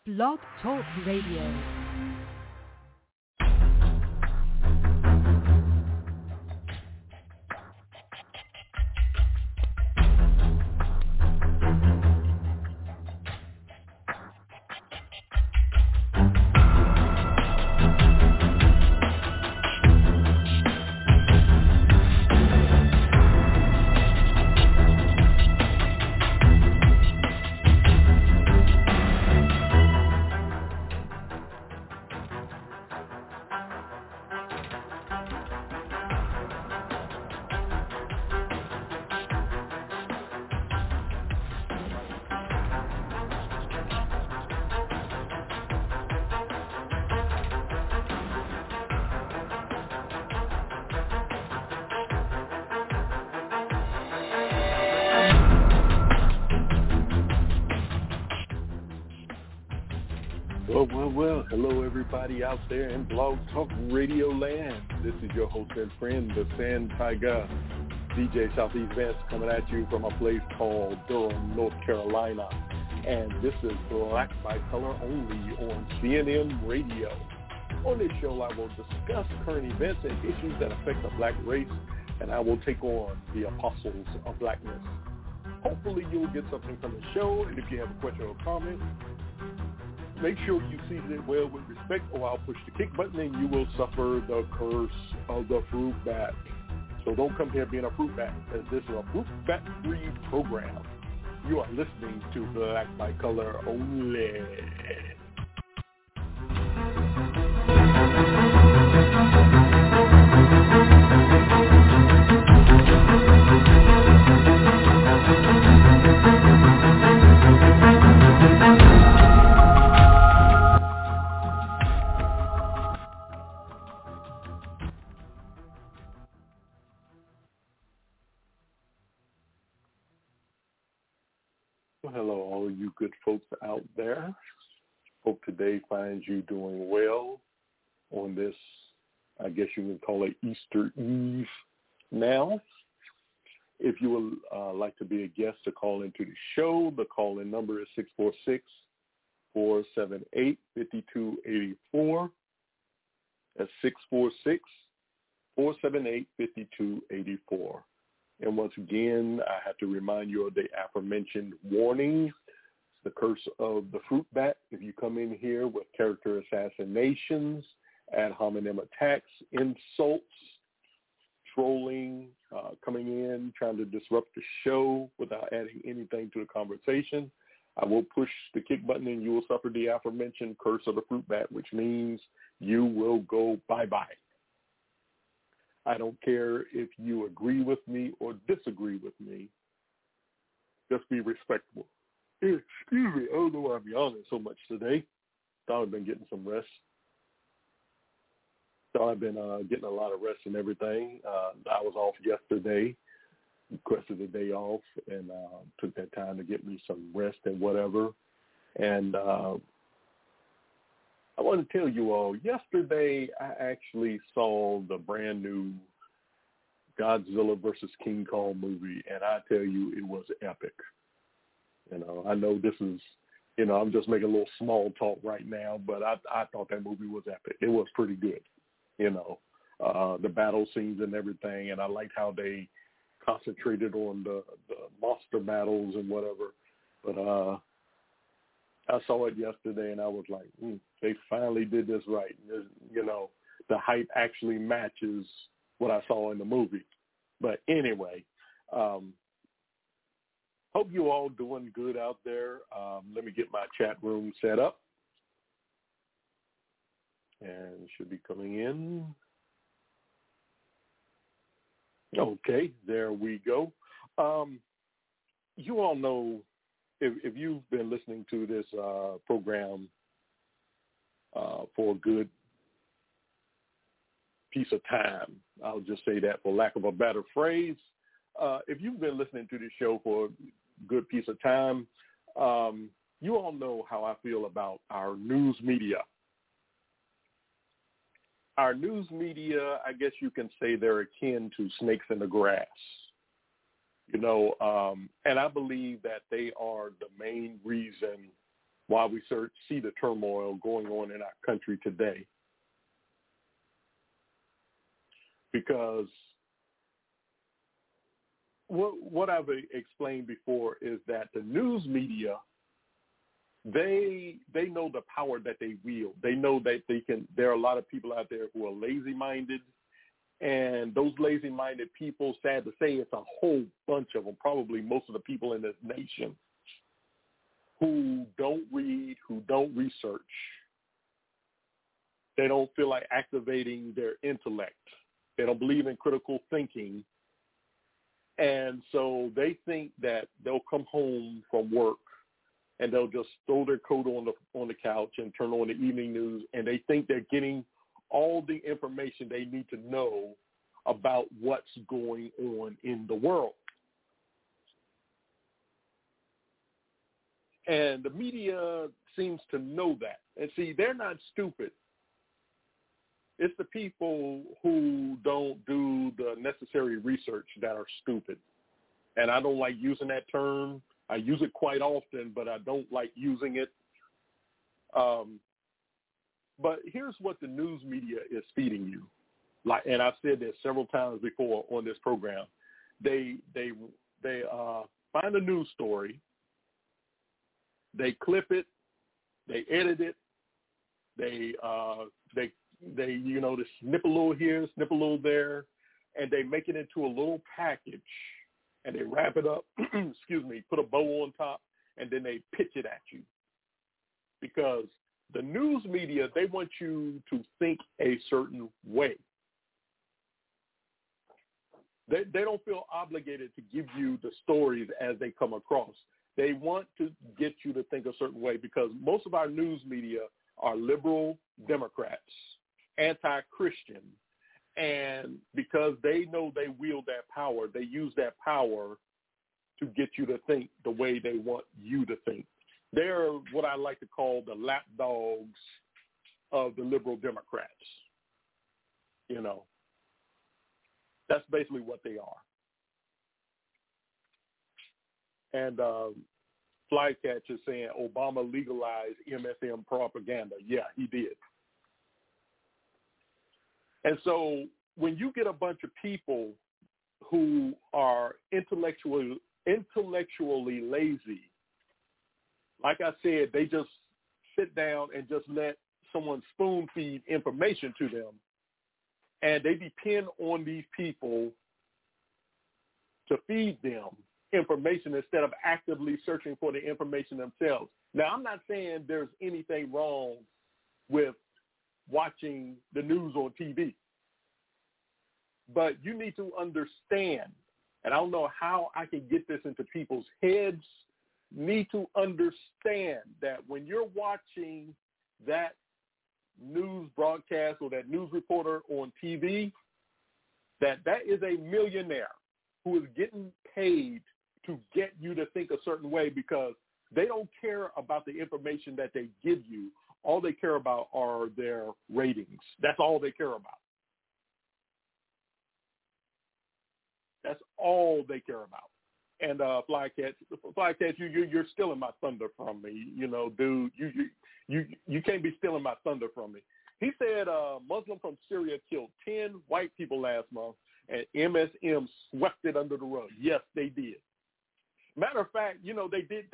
Blog Talk Radio. Well, hello everybody out there in Blog Talk Radio land. This is your host and friend, the Sand Tiger, DJ Southeast Vance, coming at you from a place called Durham, North Carolina. And this is Black by Color Only on CNN Radio. On this show, I will discuss current events and issues that affect the black race, and I will take on the apostles of blackness. Hopefully you'll get something from the show, and if you have a question or comment, make sure you season it well with respect, or I'll push the kick button and you will suffer the curse of the fruit bat. So don't come here being a fruit bat, as this is a fruit bat-free program. You are listening to Black by Color Only. Hello, all you good folks out there. Hope today finds you doing well on this, I guess you would call it Easter Eve now. If you would like to be a guest to call into the show, the call-in number is 646-478-5284. That's 646-478-5284. And once again, I have to remind you of the aforementioned warnings. It's the curse of the fruit bat. If you come in here with character assassinations, ad hominem attacks, insults, trolling, coming in, trying to disrupt the show without adding anything to the conversation, I will push the kick button and you will suffer the aforementioned curse of the fruit bat, which means you will go bye-bye. I don't care if you agree with me or disagree with me. Just be respectful. Excuse me, I don't know why I'm yawning so much today. Thought I've been getting some rest. Thought I've been getting a lot of rest and everything. I was off yesterday, requested a day off, and took that time to get me some rest and whatever. And I want to tell you all, yesterday I actually saw the brand new Godzilla versus King Kong movie, and I tell you, it was epic. You know, I know this is, you know, I'm just making a little small talk right now, but I thought that movie was epic. It was pretty good, you know, the battle scenes and everything, and I liked how they concentrated on the monster battles and whatever. But I saw it yesterday, and I was like, they finally did this right. You know, the hype actually matches what I saw in the movie. But anyway, hope you all doing good out there. Let me get my chat room set up. And it should be coming in. Okay, there we go. You all know, if you've been listening to this program for a good piece of time, I'll just say that for lack of a better phrase, if you've been listening to this show for a good piece of time, you all know how I feel about our news media. Our news media, I guess you can say they're akin to snakes in the grass. You know, and I believe that they are the main reason while we see the turmoil going on in our country today. Because what I've explained before is that the news media, they know the power that they wield. They know that there are a lot of people out there who are lazy-minded, and those lazy-minded people, sad to say, it's a whole bunch of them, probably most of the people in this nation, who don't read, who don't research. They don't feel like activating their intellect. They don't believe in critical thinking. And so they think that they'll come home from work and they'll just throw their coat on the couch and turn on the evening news, and they think they're getting all the information they need to know about what's going on in the world. And the media seems to know that. And see, they're not stupid. It's the people who don't do the necessary research that are stupid. And I don't like using that term. I use it quite often, but I don't like using it. But here's what the news media is feeding you. And I've said this several times before on this program. They find a news story, they clip it, they edit it, they snip a little here, snip a little there, and they make it into a little package, and they wrap it up, put a bow on top, and then they pitch it at you. Because the news media, they want you to think a certain way. They don't feel obligated to give you the stories as they come across. They want to get you to think a certain way, because most of our news media are liberal Democrats, anti-Christian, and because they know they wield that power, they use that power to get you to think the way they want you to think. They're what I like to call the lapdogs of the liberal Democrats. You know, that's basically what they are. And Flycatch is saying Obama legalized MSM propaganda. Yeah, he did. And so when you get a bunch of people who are intellectually lazy, like I said, they just sit down and just let someone spoon feed information to them, and they depend on these people to feed them information instead of actively searching for the information themselves. Now, I'm not saying there's anything wrong with watching the news on TV, but you need to understand, and I don't know how I can get this into people's heads, need to understand that when you're watching that news broadcast or that news reporter on TV, that is a millionaire who is getting paid to get you to think a certain way, because they don't care about the information that they give you. All they care about are their ratings. That's all they care about. That's all they care about. And Flycatch, you're stealing my thunder from me. You know, dude, you can't be stealing my thunder from me. He said a Muslim from Syria killed 10 white people last month, and MSM swept it under the rug. Yes, they did. Matter of fact, you know, they did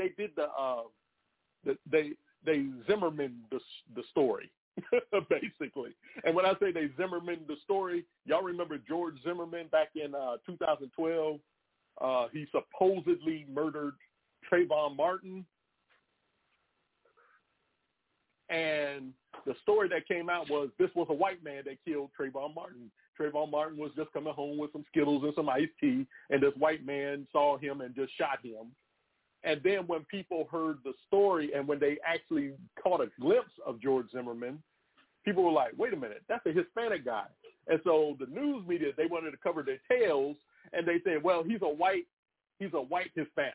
they Zimmerman the story, basically. And when I say they Zimmerman the story, y'all remember George Zimmerman back in 2012? He supposedly murdered Trayvon Martin. And the story that came out was this was a white man that killed Trayvon Martin. Trayvon Martin was just coming home with some Skittles and some iced tea, and this white man saw him and just shot him. And then when people heard the story and when they actually caught a glimpse of George Zimmerman, people were like, wait a minute, that's a Hispanic guy. And so the news media, they wanted to cover their tails, and they said, well, he's a white Hispanic.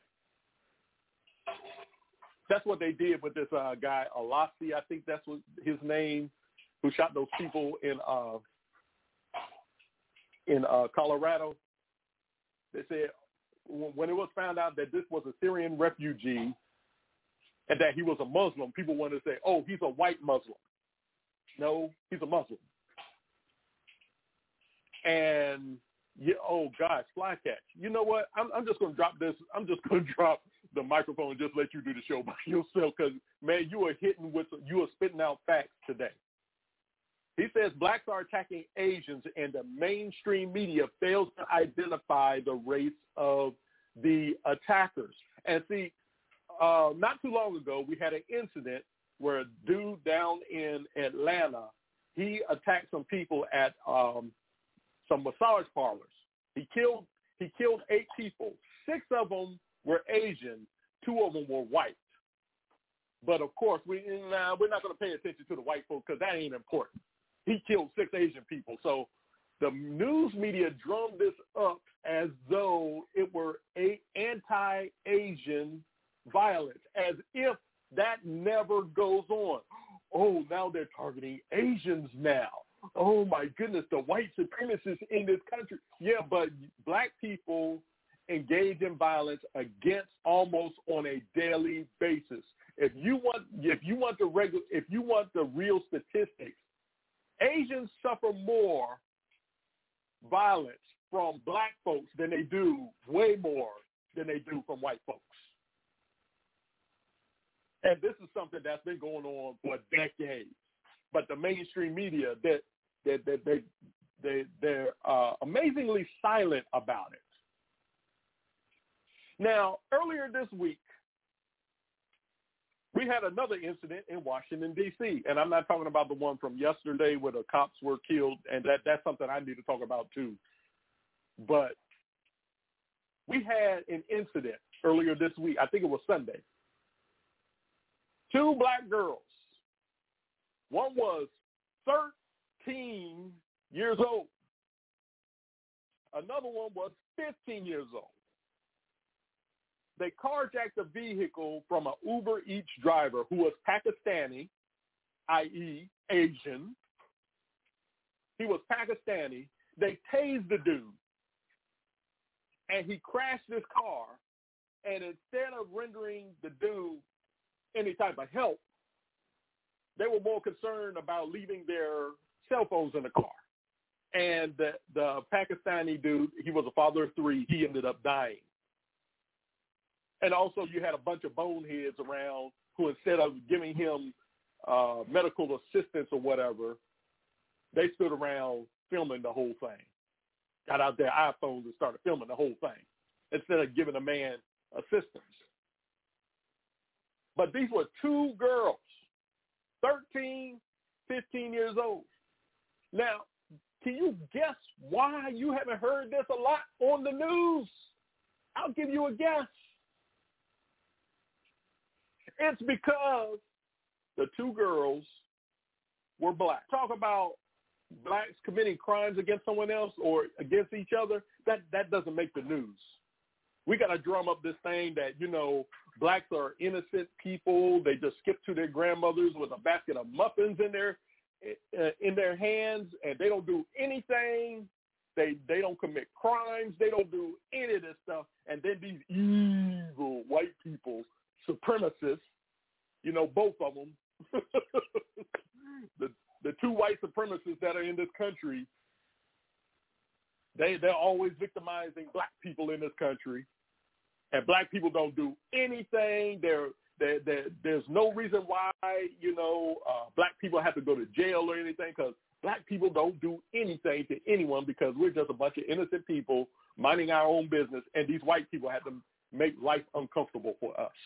That's what they did with this guy, Alassi, I think that's what his name, who shot those people in Colorado. They said when it was found out that this was a Syrian refugee and that he was a Muslim, people wanted to say, oh, he's a white Muslim. No, he's a Muslim. And, oh, gosh, Flycatch. You know what? I'm just going to drop this. I'm just going to drop the microphone and just let you do the show by yourself because, man, you are spitting out facts today. He says blacks are attacking Asians and the mainstream media fails to identify the race of the attackers. And see, not too long ago, we had an incident where a dude down in Atlanta, he attacked some people at some massage parlors. He killed 8 people. 6 of them were Asian. 2 of them were white. But of course, we're not going to pay attention to the white folks because that ain't important. He killed 6 Asian people. So the news media drummed this up as though it were anti-Asian violence, as if that never goes on. Oh, now they're targeting Asians now. Oh, my goodness, the white supremacists in this country. Yeah, but black people engage in violence against almost on a daily basis. If you want the real statistics, Asians suffer more violence from black folks than they do, way more than they do from white folks. And this is something that's been going on for decades. But the mainstream media, they're amazingly silent about it. Now, earlier this week, we had another incident in Washington, D.C., and I'm not talking about the one from yesterday where the cops were killed, and that's something I need to talk about too. But we had an incident earlier this week. I think it was Sunday. 2 black girls. One was 13 years old. Another one was 15 years old. They carjacked a vehicle from an Uber Eats driver who was Pakistani, i.e. Asian. He was Pakistani. They tased the dude, and he crashed his car, and instead of rendering the dude any type of help, they were more concerned about leaving their cell phones in the car. And the Pakistani dude, he was a father of 3. He ended up dying. And also you had a bunch of boneheads around who, instead of giving him medical assistance or whatever, they stood around filming the whole thing. Got out their iPhones and started filming the whole thing instead of giving a man assistance. But these were 2 girls, 13, 15 years old. Now, can you guess why you haven't heard this a lot on the news? I'll give you a guess. It's because the 2 girls were black. Talk about blacks committing crimes against someone else or against each other, that doesn't make the news. We got to drum up this thing that, blacks are innocent people. They just skip to their grandmothers with a basket of muffins in their hands, and they don't do anything. They don't commit crimes. They don't do any of this stuff. And then these evil white people, supremacists, both of them, the 2 white supremacists that are in this country, they're always victimizing black people in this country. And black people don't do anything. There's no reason why, black people have to go to jail or anything, because black people don't do anything to anyone because we're just a bunch of innocent people minding our own business, and these white people have to make life uncomfortable for us.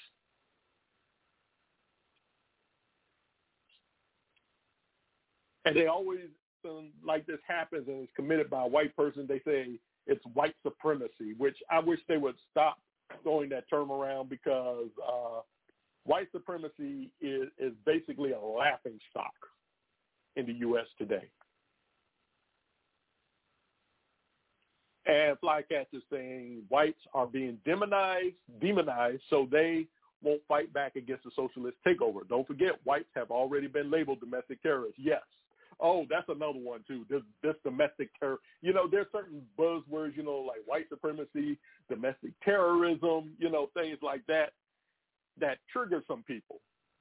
And they always, like this happens and it's committed by a white person, they say it's white supremacy, which I wish they would stop throwing that term around, because white supremacy is basically a laughing stock in the U.S. today. And Flycatch is saying whites are being demonized, so they won't fight back against the socialist takeover. Don't forget, whites have already been labeled domestic terrorists. Yes. Oh, that's another one, too, this domestic terror. There's certain buzzwords, like white supremacy, domestic terrorism, things like that. that trigger some people.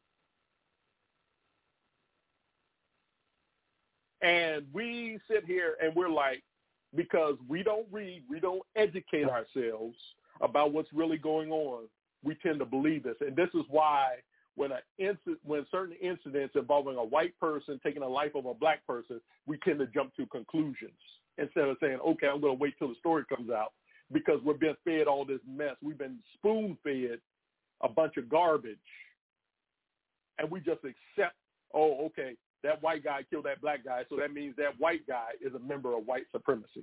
And we sit here and we're like, because we don't read, we don't educate ourselves about what's really going on, we tend to believe this. And this is why when certain incidents involving a white person taking the life of a black person, we tend to jump to conclusions instead of saying, okay, I'm going to wait till the story comes out, because we're being fed all this mess. We've been spoon-fed a bunch of garbage, and we just accept, oh, okay, that white guy killed that black guy, so that means that white guy is a member of white supremacy.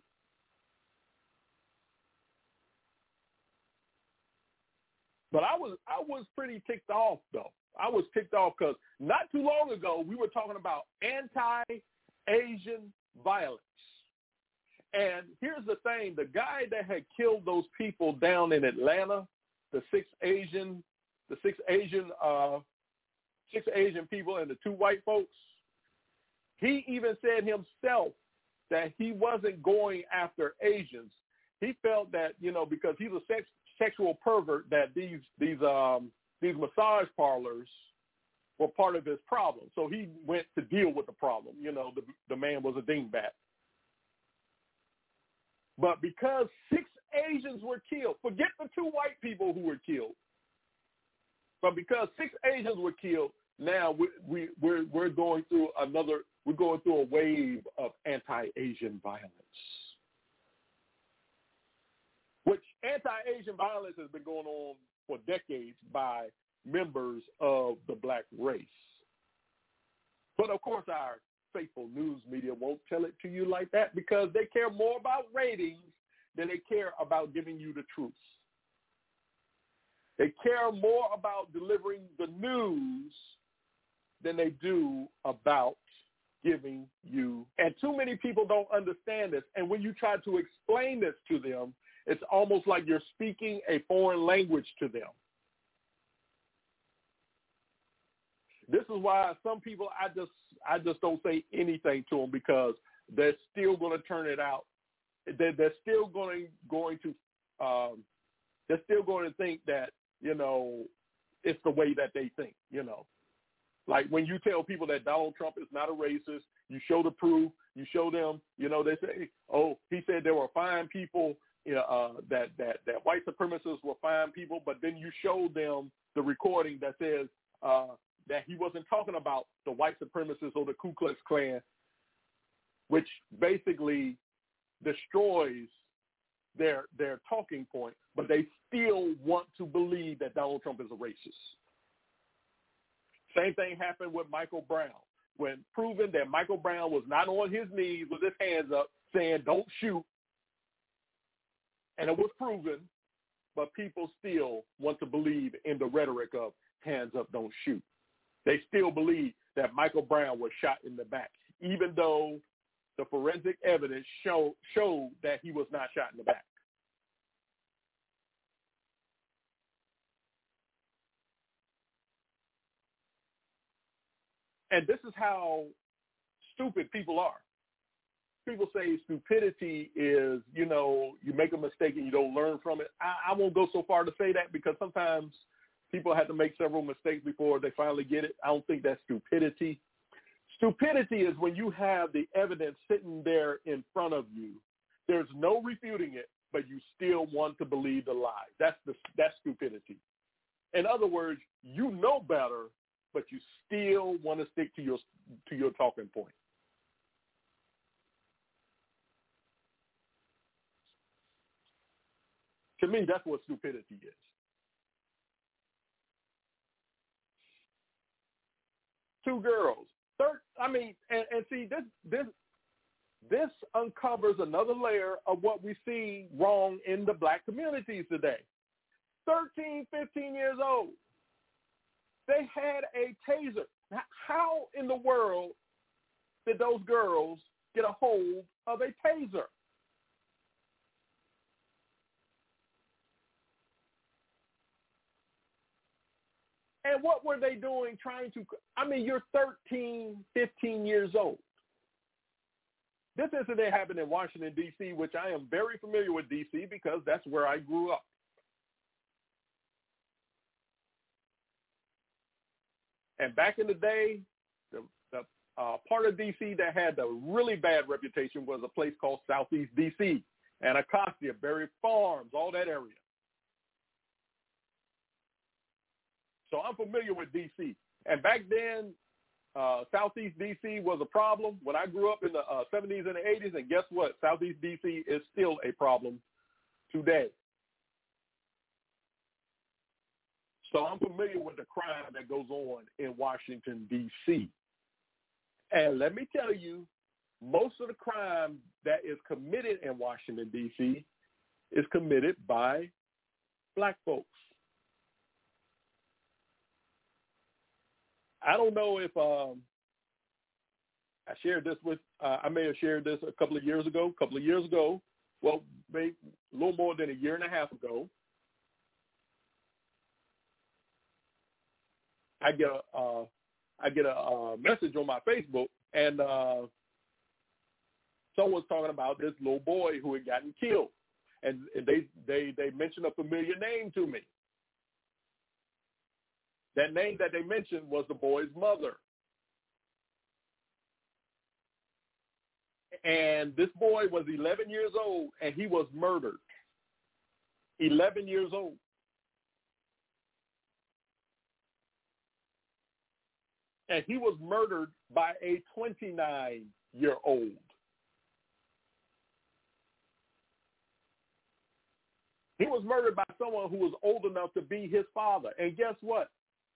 But I was pretty ticked off, though. I was ticked off because not too long ago, we were talking about anti-Asian violence. And here's the thing. The guy that had killed those people down in Atlanta, the six Asian people and the two white folks, he even said himself that he wasn't going after Asians. He felt that, because he's a sexual pervert, that these massage parlors were part of his problem. So he went to deal with the problem. The man was a dingbat. But because 6 Asians were killed, forget the 2 white people who were killed, but because 6 Asians were killed, now we're going through a wave of anti-Asian violence. Which anti-Asian violence has been going on for decades by members of the black race. But of course, our faithful news media won't tell it to you like that, because they care more about ratings than they care about giving you the truth. They care more about delivering the news than they do about giving you. And too many people don't understand this. And when you try to explain this to them, it's almost like you're speaking a foreign language to them. This is why some people, I just don't say anything to them, because they're still going to turn it out. They're still going to think that, it's the way that they think, Like when you tell people that Donald Trump is not a racist, you show the proof, you show them, they say, oh, he said there were fine people, that white supremacists were fine people, but then you show them the recording that says that he wasn't talking about the white supremacists or the Ku Klux Klan, which basically destroys their talking point, but they still want to believe that Donald Trump is a racist. Same thing happened with Michael Brown. When proven that Michael Brown was not on his knees with his hands up saying, don't shoot, and it was proven, but people still want to believe in the rhetoric of hands up, don't shoot. They still believe that Michael Brown was shot in the back, even though the forensic evidence showed that he was not shot in the back. And this is how stupid people are. People say stupidity is, you make a mistake and you don't learn from it. I won't go so far to say that, because sometimes people have to make several mistakes before they finally get it. I don't think that's stupidity. Stupidity is when you have the evidence sitting there in front of you. There's no refuting it, but you still want to believe the lie. That's stupidity. In other words, you know better, but you still want to stick to your talking point. To me, that's what stupidity is. Two girls. And see, this uncovers another layer of what we see wrong in the black communities today. 13, 15 years old. They had a taser. Now, how in the world did those girls get a hold of a taser? And what were they doing you're 13, 15 years old. This incident happened in Washington, D.C., which I am very familiar with D.C. because that's where I grew up. And back in the day, the part of D.C. that had a really bad reputation was a place called Southeast D.C., Anacostia, Berry Farms, all that area. So I'm familiar with D.C. And back then, Southeast D.C. was a problem when I grew up in the 70s and the 80s. And guess what? Southeast D.C. is still a problem today. So I'm familiar with the crime that goes on in Washington, D.C. And let me tell you, most of the crime that is committed in Washington, D.C. is committed by black folks. I don't know if I shared this with, I may have shared this a couple of years ago, well, maybe a little more than a year and a half ago. I get a message on my Facebook, and someone's talking about this little boy who had gotten killed, and they mentioned a familiar name to me. That name that they mentioned was the boy's mother. And this boy was 11 years old, and he was murdered. 11 years old. And he was murdered by a 29-year-old. He was murdered by someone who was old enough to be his father. And guess what?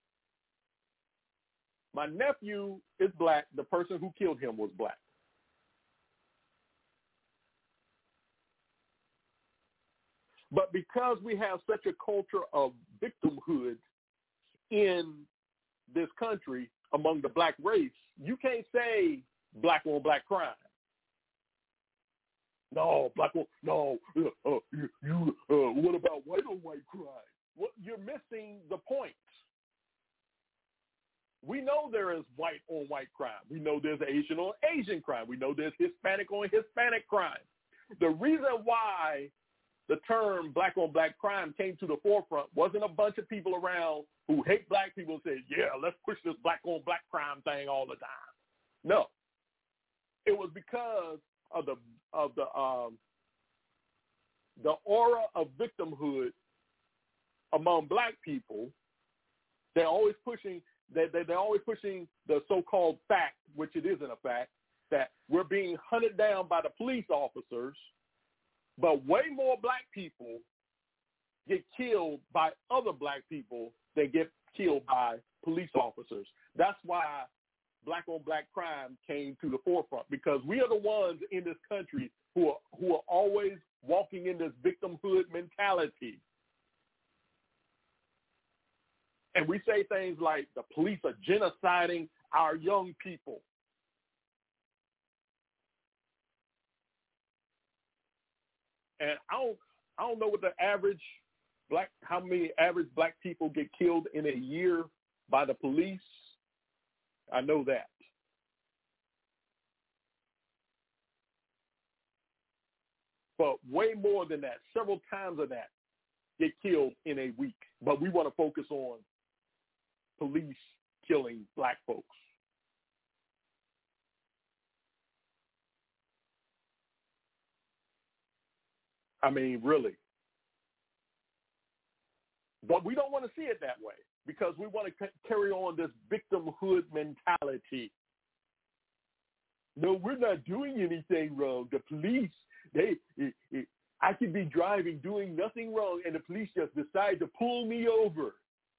My nephew is black. The person who killed him was black. But because we have such a culture of victimhood in this country among the black race, you can't say black on black crime. No, black on, no, what about white on white crime? Well, you're missing the point. We know there is white on white crime. We know there's Asian on Asian crime. We know there's Hispanic on Hispanic crime. The reason why the term black on black crime came to the forefront wasn't a bunch of people around who hate black people and said, yeah, let's push this black on black crime thing all the time. No. It was because of the aura of victimhood among black people. They're always pushing the so-called fact, which it isn't a fact, that we're being hunted down by the police officers, but way more black people get killed by other black people than get killed by police officers. That's why black on black crime came to the forefront, because we are the ones in this country who are always walking in this victimhood mentality. And we say things like the police are genociding our young people. And I don't know what the how many average black people get killed in a year by the police. I know that. But way more than that, several times of that, get killed in a week. But we want to focus on police killing black folks. I mean, really. But we don't want to see it that way, because we want to carry on this victimhood mentality. No, we're not doing anything wrong. The police, I could be driving doing nothing wrong, and the police just decide to pull me over.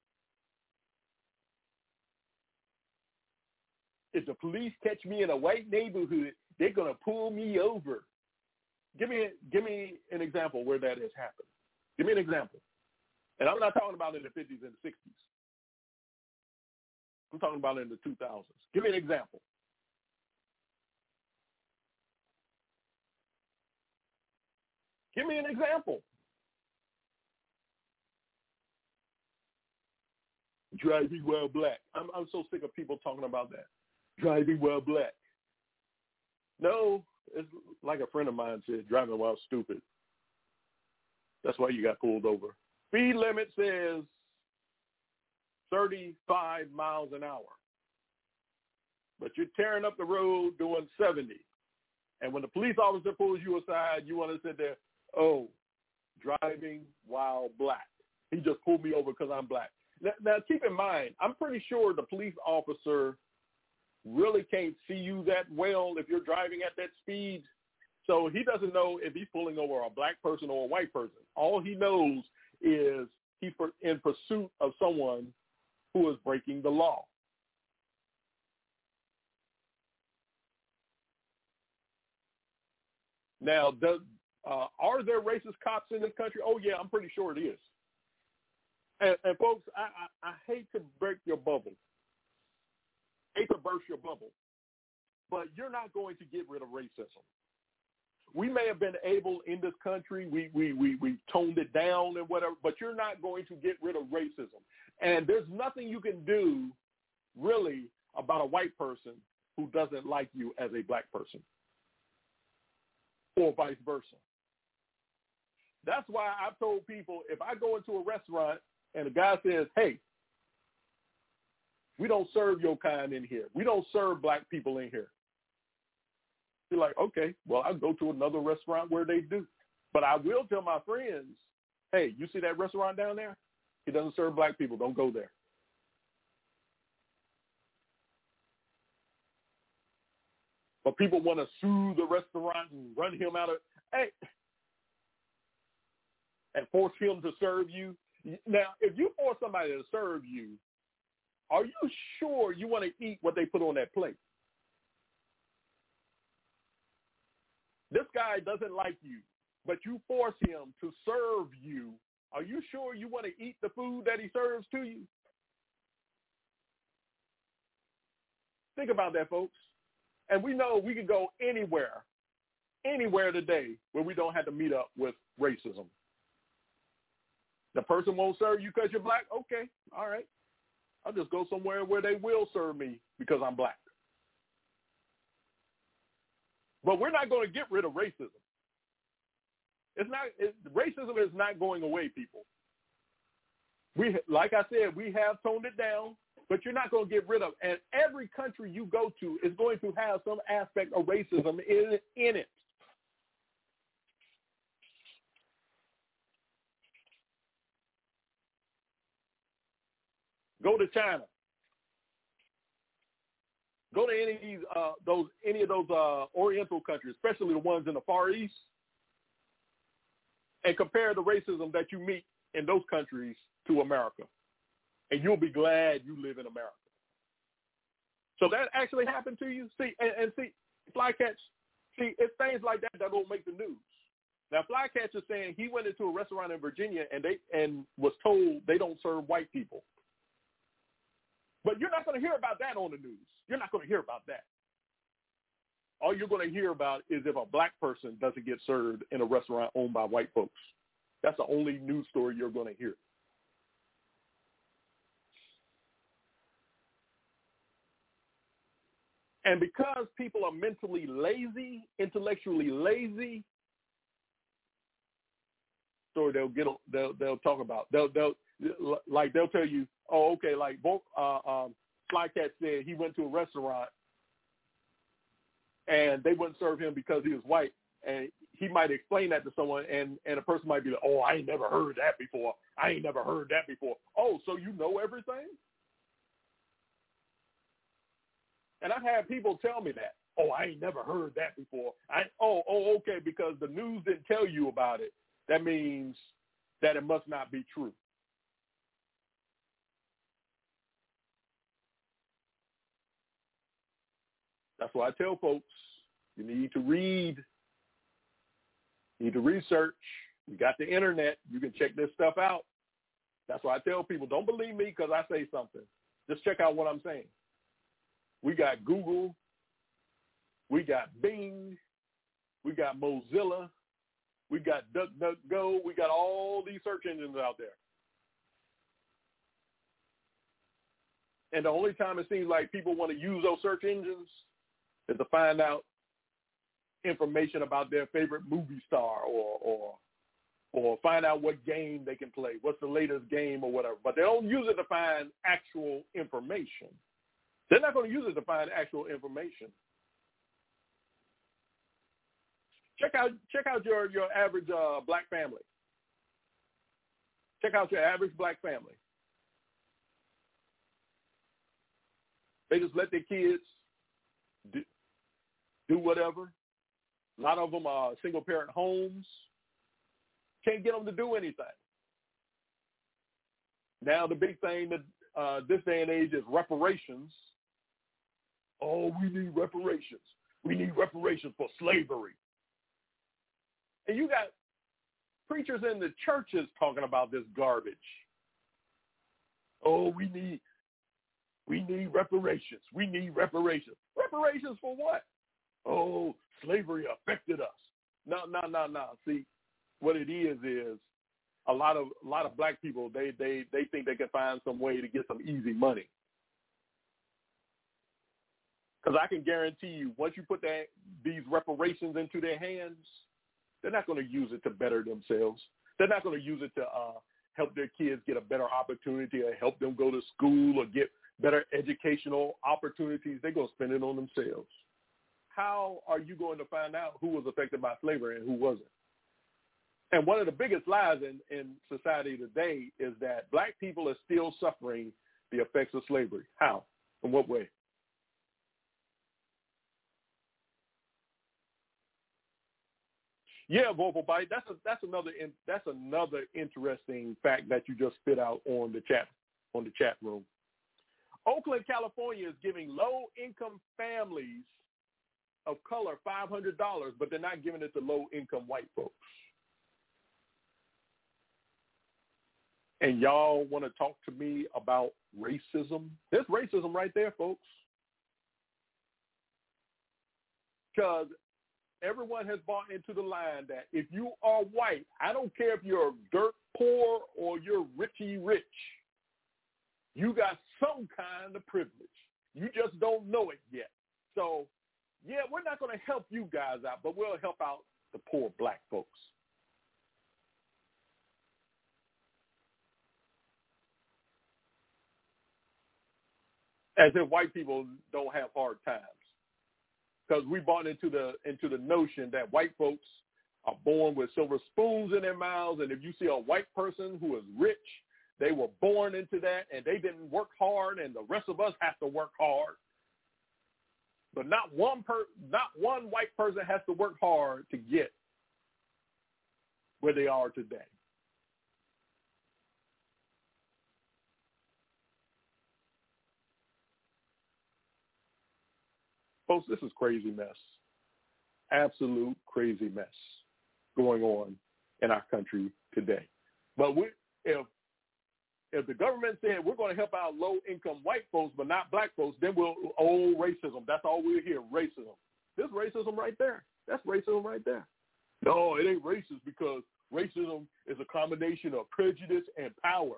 If the police catch me in a white neighborhood, they're going to pull me over. Give me an example where that has happened. Give me an example. And I'm not talking about in the 50s and the 60s. I'm talking about in the 2000s. Give me an example. Give me an example. Driving while black. I'm so sick of people talking about that. Driving while black. No, it's like a friend of mine said, driving while stupid. That's why you got pulled over. Speed limit says 35 miles an hour. But you're tearing up the road doing 70. And when the police officer pulls you aside, you want to sit there, oh, driving while black. He just pulled me over because I'm black. Now, keep in mind, I'm pretty sure the police officer really can't see you that well if you're driving at that speed. So he doesn't know if he's pulling over a black person or a white person. All he knows is he's in pursuit of someone who is breaking the law. Now, are there racist cops in this country? Oh, yeah, I'm pretty sure it is. And folks, I hate to break your bubble, hate to burst your bubble, but you're not going to get rid of racism. We may have been able in this country, we toned it down and whatever, but you're not going to get rid of racism. And there's nothing you can do really about a white person who doesn't like you as a black person, or vice versa. That's why I've told people, if I go into a restaurant and the guy says, hey, we don't serve your kind in here. We don't serve black people in here. You're like, okay, well, I'll go to another restaurant where they do. But I will tell my friends, hey, you see that restaurant down there? It doesn't serve black people. Don't go there. But people want to sue the restaurant and run him out of, hey, and force him to serve you. Now, if you force somebody to serve you, are you sure you want to eat what they put on that plate? This guy doesn't like you, but you force him to serve you. Are you sure you want to eat the food that he serves to you? Think about that, folks. And we know we can go anywhere today where we don't have to meet up with racism. The person won't serve you because you're black? Okay, all right. I'll just go somewhere where they will serve me because I'm black. But we're not going to get rid of racism. Racism is not going away, people. Like I said, we have toned it down, but you're not going to get rid of it. And every country you go to is going to have some aspect of racism in it. Go to China. Go to any of those Oriental countries, especially the ones in the Far East, and compare the racism that you meet in those countries to America, and you'll be glad you live in America. So that actually happened to you. See, and see, Flycatch. See, it's things like that don't make the news. Now, Flycatch is saying he went into a restaurant in Virginia and was told they don't serve white people. But you're not going to hear about that on the news. You're not going to hear about that. All you're going to hear about is if a black person doesn't get served in a restaurant owned by white folks. That's the only news story you're going to hear. And because people are mentally lazy, intellectually lazy, story they'll talk about. They'll tell you, oh, okay, like Flycat said he went to a restaurant and they wouldn't serve him because he was white. And he might explain that to someone, and a person might be like, oh, I ain't never heard that before. Oh, so you know everything? And I've had people tell me that. Oh, I ain't never heard that before. Okay, because the news didn't tell you about it. That means that it must not be true. That's why I tell folks, you need to read. You need to research. You got the internet. You can check this stuff out. That's why I tell people, don't believe me because I say something. Just check out what I'm saying. We got Google. We got Bing. We got Mozilla. We got DuckDuckGo. We got all these search engines out there. And the only time it seems like people want to use those search engines is to find out information about their favorite movie star or or find out what game they can play, what's the latest game or whatever. But they don't use it to find actual information. They're not going to use it to find actual information. Check out your average black family. Check out your average black family. They just let their kids do whatever. A lot of them are single-parent homes. Can't get them to do anything. Now the big thing that this day and age is reparations. Oh, we need reparations. We need reparations for slavery. And you got preachers in the churches talking about this garbage. Oh, we need reparations. We need reparations. Reparations for what? Oh, slavery affected us. No. See, what it is a lot of black people, they think they can find some way to get some easy money. Because I can guarantee you, once you put these reparations into their hands, they're not going to use it to better themselves. They're not going to use it to help their kids get a better opportunity or help them go to school or get better educational opportunities. They're going to spend it on themselves. How are you going to find out who was affected by slavery and who wasn't? And one of the biggest lies in society today is that black people are still suffering the effects of slavery. How? In what way? Yeah, Vocal Bite. That's another interesting fact that you just spit out on the chat room. Oakland, California is giving low-income families of color $500, but they're not giving it to low-income white folks. And y'all want to talk to me about racism? There's racism right there, folks. Because everyone has bought into the line that if you are white, I don't care if you're dirt poor or you're richy rich, you got some kind of privilege. You just don't know it yet. So, yeah, we're not going to help you guys out, but we'll help out the poor black folks. As if white people don't have hard times. Because we bought into the notion that white folks are born with silver spoons in their mouths, and if you see a white person who is rich, they were born into that, and they didn't work hard, and the rest of us have to work hard. But not one white person has to work hard to get where they are today. Folks, this is crazy mess. Absolute crazy mess going on in our country today. But if the government said we're going to help out low-income white folks but not black folks, then racism. That's all we'll hear, racism. There's racism right there. That's racism right there. No, it ain't racist because racism is a combination of prejudice and power.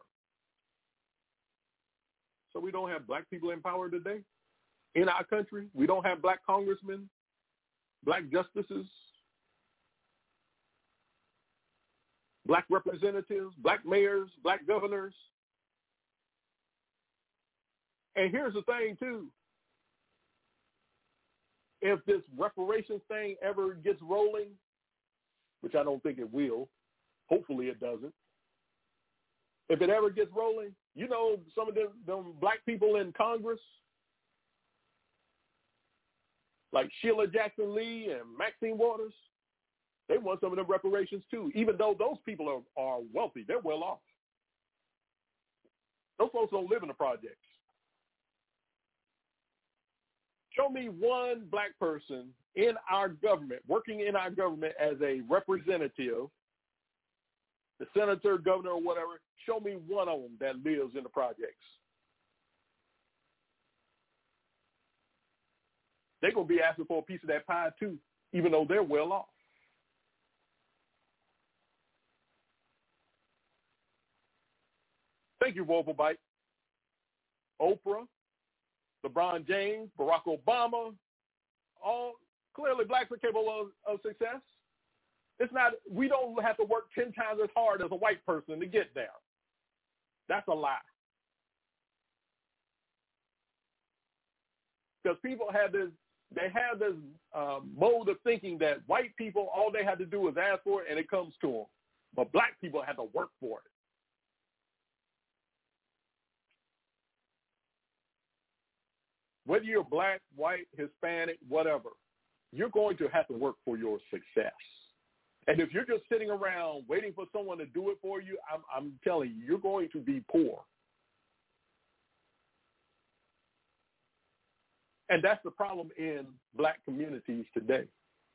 So we don't have black people in power today? In our country, we don't have black congressmen, black justices, black representatives, black mayors, black governors. And here's the thing, too. If this reparations thing ever gets rolling, which I don't think it will, hopefully it doesn't. If it ever gets rolling, you know some of them black people in Congress, like Sheila Jackson Lee and Maxine Waters, they want some of them reparations too, even though those people are wealthy. They're well off. Those folks don't live in the projects. Show me one black person in our government, working in our government as a representative, the senator, governor, or whatever. Show me one of them that lives in the projects. They're going to be asking for a piece of that pie, too, even though they're well off. Thank you, Vocal Bite. Oprah, LeBron James, Barack Obama, all clearly blacks are capable of success. It's not, we don't have to work 10 times as hard as a white person to get there. That's a lie. Because people have this mode of thinking that white people, all they have to do is ask for it and it comes to them. But black people have to work for it. Whether you're black, white, Hispanic, whatever, you're going to have to work for your success. And if you're just sitting around waiting for someone to do it for you, I'm telling you, you're going to be poor. And that's the problem in black communities today.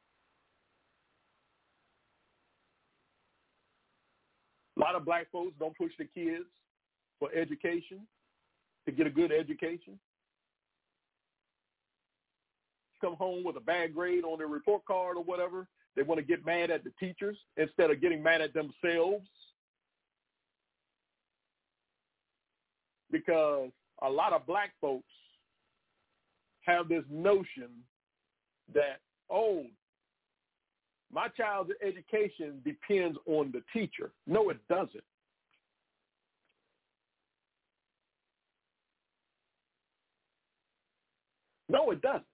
A lot of black folks don't push the kids for education, to get a good education. Come home with a bad grade on their report card or whatever. They want to get mad at the teachers instead of getting mad at themselves. Because a lot of black folks have this notion that, oh, my child's education depends on the teacher. No, it doesn't. No, it doesn't.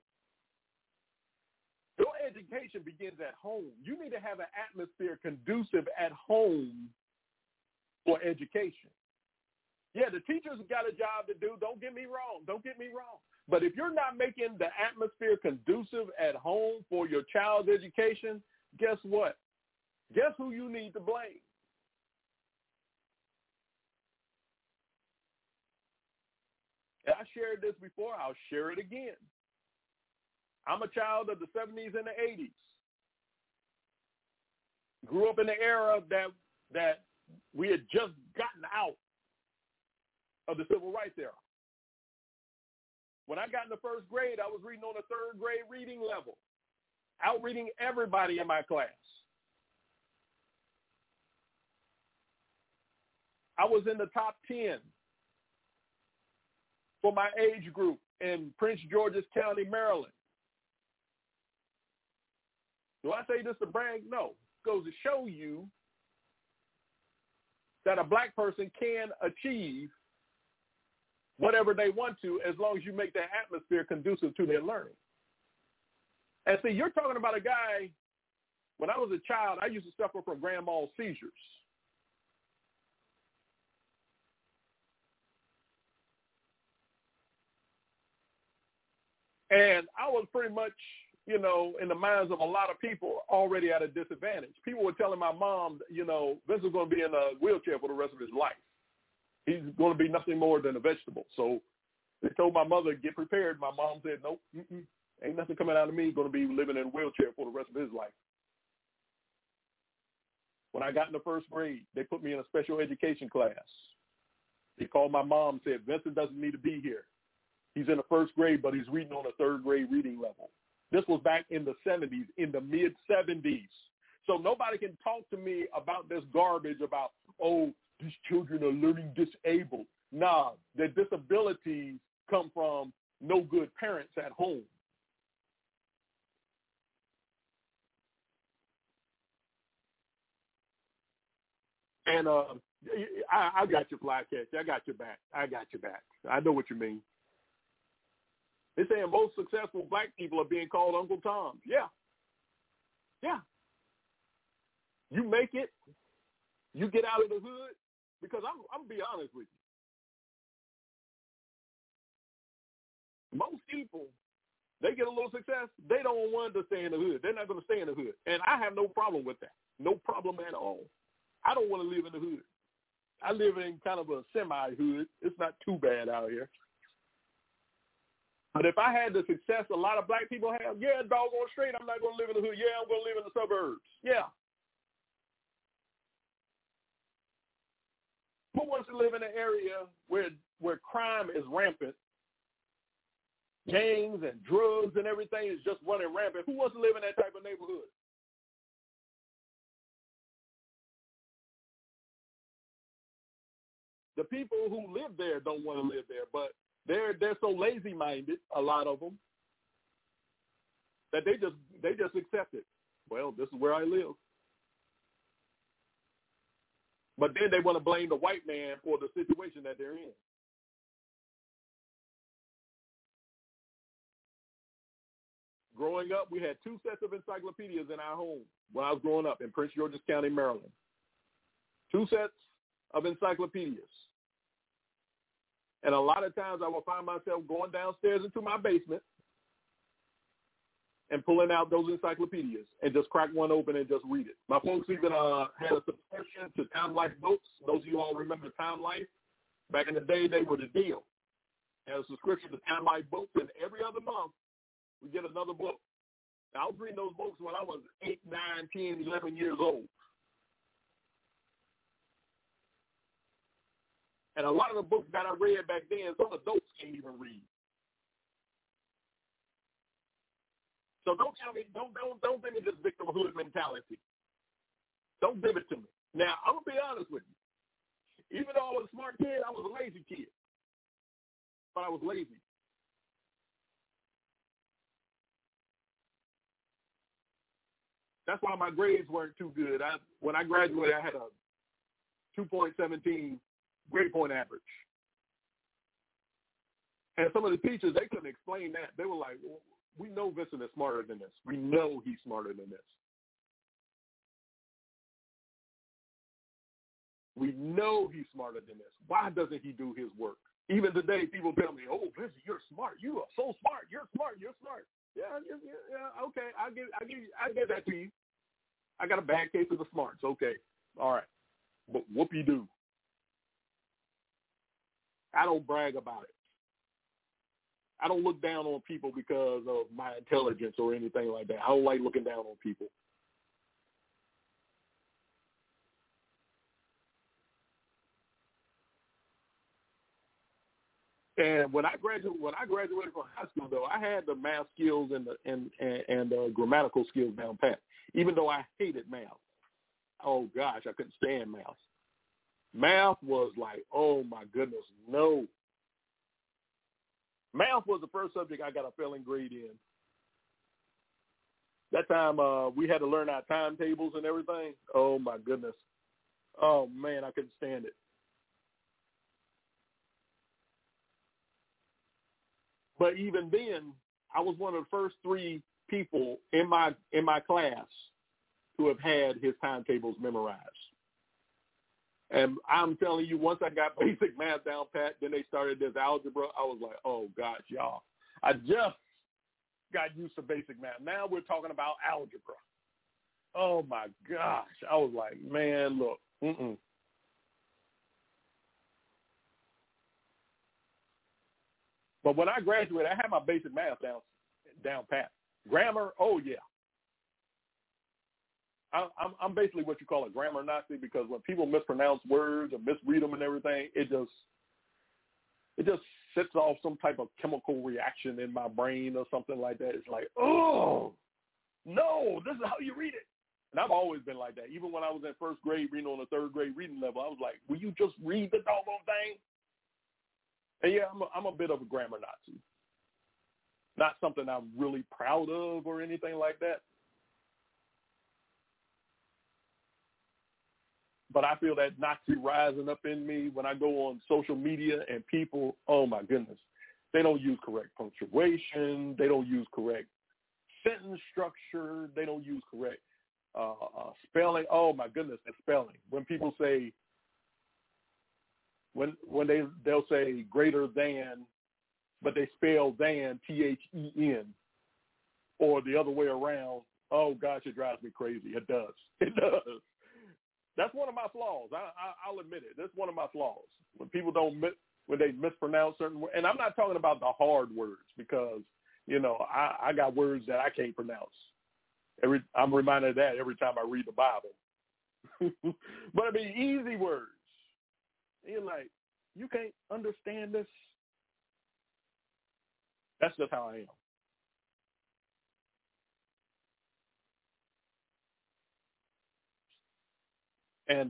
Your education begins at home. You need to have an atmosphere conducive at home for education. Yeah, the teachers got a job to do. Don't get me wrong. But if you're not making the atmosphere conducive at home for your child's education, guess what? Guess who you need to blame? And I shared this before. I'll share it again. I'm a child of the 70s and the 80s. Grew up in the era that we had just gotten out of the civil rights era. When I got in the first grade, I was reading on the third grade reading level, outreading everybody in my class. I was in the top 10 for my age group in Prince George's County, Maryland. Do I say this to brag? No. It goes to show you that a black person can achieve whatever they want to as long as you make that atmosphere conducive to their learning. And see, you're talking about a guy, when I was a child, I used to suffer from grand mal seizures. And I was pretty much, in the minds of a lot of people already at a disadvantage. People were telling my mom, Vince is going to be in a wheelchair for the rest of his life. He's going to be nothing more than a vegetable. So they told my mother, get prepared. My mom said, nope, ain't nothing coming out of me. He's going to be living in a wheelchair for the rest of his life. When I got in the first grade, they put me in a special education class. They called my mom and said, Vincent doesn't need to be here. He's in the first grade, but he's reading on a third grade reading level. This was back in the 70s, in the mid-70s. So nobody can talk to me about this garbage about, oh, these children are learning disabled. Nah, their disabilities come from no good parents at home. And I got your flycatch. I got your back. I know what you mean. They're saying most successful black people are being called Uncle Toms. Yeah. You make it. You get out of the hood. Because I'm going to be honest with you. Most people, they get a little success, they don't want to stay in the hood. They're not going to stay in the hood. And I have no problem with that. No problem at all. I don't want to live in the hood. I live in kind of a semi-hood. It's not too bad out here. But if I had the success a lot of black people have, yeah, doggone straight, I'm not going to live in the hood. Yeah, I'm going to live in the suburbs. Yeah. Who wants to live in an area where crime is rampant, gangs and drugs and everything is just running rampant? Who wants to live in that type of neighborhood? The people who live there don't want to live there, but they're so lazy-minded, a lot of them, that they just accept it. Well, this is where I live. But then they want to blame the white man for the situation that they're in. Growing up, we had 2 sets of encyclopedias in our home when I was growing up in Prince George's County, Maryland. 2 sets of encyclopedias. And a lot of times I would find myself going downstairs into my basement and pulling out those encyclopedias and just crack one open and just read it. My folks even had a subscription to Time Life books. Those of you all remember Time Life? Back in the day, they were the deal. Had a subscription to Time Life books, and every other month, we get another book. Now, I was reading those books when I was 8, 9, 10, 11 years old. And a lot of the books that I read back then, some adults can't even read. So don't tell me, don't give me this victimhood mentality. Don't give it to me. Now, I'm going to be honest with you. Even though I was a smart kid, I was a lazy kid. But I was lazy. That's why my grades weren't too good. When I graduated, I had a 2.17 grade point average. And some of the teachers, they couldn't explain that. They were like, well, we know Vincent is smarter than this. We know he's smarter than this. We know he's smarter than this. Why doesn't he do his work? Even today, people tell me, oh, Vincent, you're smart. You are so smart. You're smart. You're smart. Yeah, okay. I give that to you. I got a bad case of the smarts. Okay. All right. But whoop-de-doo. I don't brag about it. I don't look down on people because of my intelligence or anything like that. I don't like looking down on people. And when I graduated from high school, though, I had the math skills and grammatical skills down pat. Even though I hated math. Oh gosh, I couldn't stand math. Math was like, oh my goodness, no. Math was the first subject I got a failing grade in. That time we had to learn our timetables and everything. Oh my goodness. Oh man, I couldn't stand it. But even then, I was one of the first 3 people in my class to have had his timetables memorized. And I'm telling you, once I got basic math down pat, then they started this algebra. I was like, oh gosh, y'all, I just got used to basic math. Now we're talking about algebra. Oh my gosh, I was like, man, look, But when I graduated, I had my basic math down pat. Grammar, oh yeah. I'm basically what you call a grammar Nazi, because when people mispronounce words or misread them and everything, it just sets off some type of chemical reaction in my brain or something like that. It's like, oh, no, this is how you read it. And I've always been like that. Even when I was in first grade reading on the third grade reading level, I was like, will you just read the doggone thing? And yeah, I'm a bit of a grammar Nazi. Not something I'm really proud of or anything like that. But I feel that Nazi rising up in me when I go on social media and people, oh my goodness, they don't use correct punctuation. They don't use correct sentence structure. They don't use correct spelling. Oh my goodness, the spelling. When people say, when they'll say greater than, but they spell than THEN, or the other way around. Oh gosh, it drives me crazy. It does. It does. That's one of my flaws. I'll admit it. That's one of my flaws. When people when they mispronounce certain words, and I'm not talking about the hard words, because I got words that I can't pronounce. I'm reminded of that every time I read the Bible. But I mean, easy words. You're like, you can't understand this. That's just how I am. And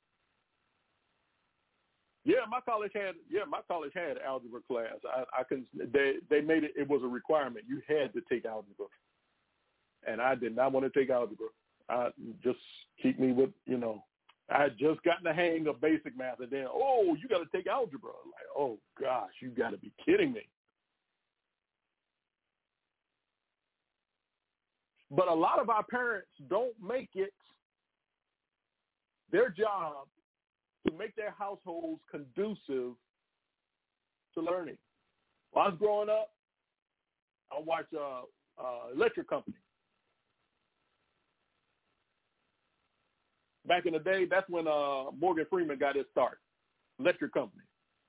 my college had algebra class. They made it. It was a requirement. You had to take algebra, and I did not want to take algebra. Just keep me with I had just gotten the hang of basic math, and then, oh, you got to take algebra. Like, oh, gosh, you got to be kidding me. But a lot of our parents don't make it their job to make their households conducive to learning. When I was growing up, I watched Electric Company. Back in the day, that's when Morgan Freeman got his start. Electric Company.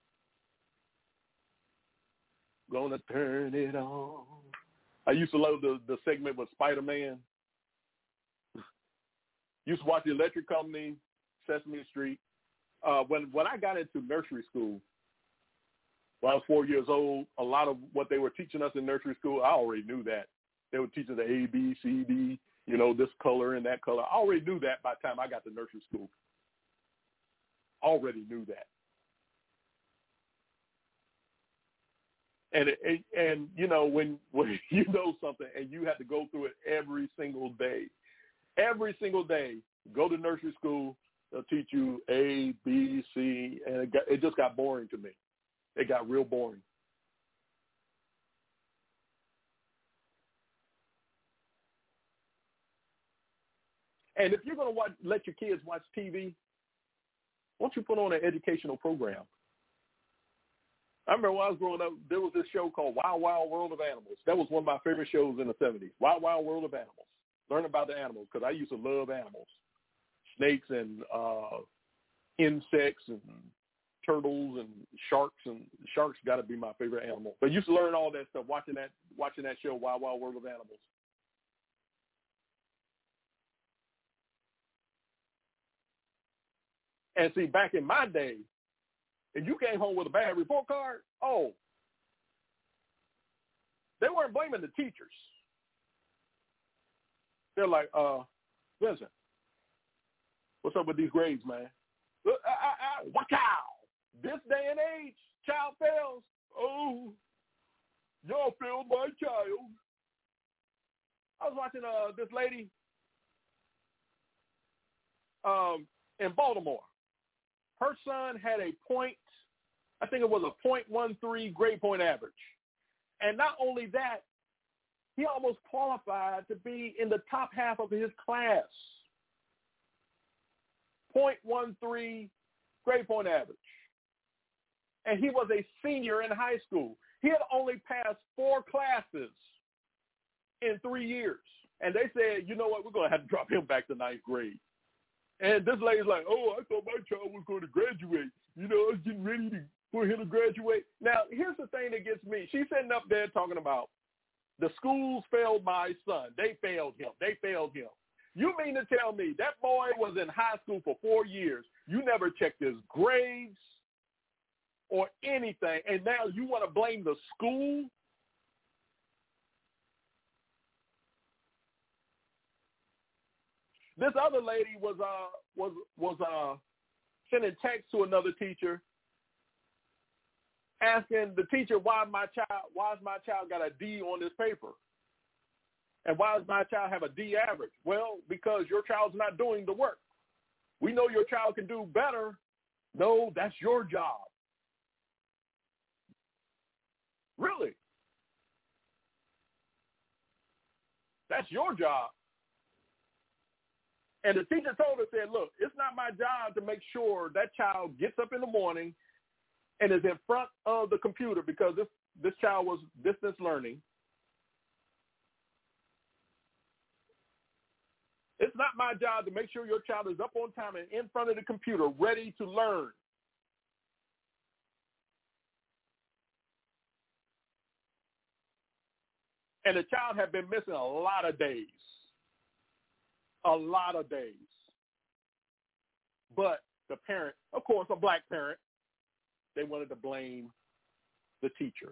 Gonna turn it on. I used to love the segment with Spider-Man. Used to watch the Electric Company, Sesame Street. When I got into nursery school, when I was 4 years old, a lot of what they were teaching us in nursery school, I already knew that. They were teaching the A, B, C, D, you know, this color and that color. I already knew that by the time I got to nursery school. Already knew that. And you know, when you know something and you have to go through it every single day, go to nursery school, they'll teach you A, B, C, and it just got boring to me. It got real boring. And if you're going to let your kids watch TV, why don't you put on an educational program? I remember when I was growing up, there was this show called Wild Wild World of Animals. That was one of my favorite shows in the 70s, Wild Wild World of Animals. Learn about the animals, because I used to love animals. Snakes and insects and turtles and sharks got to be my favorite animal. But I used to learn all that stuff watching that show, Wild Wild World of Animals. And see, back in my day, if you came home with a bad report card, they weren't blaming the teachers. They're like, Vincent, what's up with these grades, man? Watch out. This day and age, child fails. Oh, y'all failed my child. I was watching this lady in Baltimore. Her son had a I think it was a .13 grade point average. And not only that, he almost qualified to be in the top half of his class. .13 grade point average. And he was a senior in high school. He had only passed 4 classes in 3 years. And they said, you know what, we're going to have to drop him back to 9th grade. And this lady's like, oh, I thought my child was going to graduate. You know, I was getting ready for him to graduate. Now, here's the thing that gets me. She's sitting up there talking about the schools failed my son. They failed him. They failed him. You mean to tell me that boy was in high school for 4 years, you never checked his grades or anything, and now you want to blame the school? This other lady was sending text to another teacher, asking the teacher why's my child got a D on this paper, and why does my child have a D average? Well, because your child's not doing the work. We know your child can do better. No, that's your job. Really? That's your job. And the teacher told her, said, look, it's not my job to make sure that child gets up in the morning and is in front of the computer, because this child was distance learning. It's not my job to make sure your child is up on time and in front of the computer ready to learn. And the child had been missing a lot of days. A lot of days. But the parent, of course, a black parent, they wanted to blame the teacher.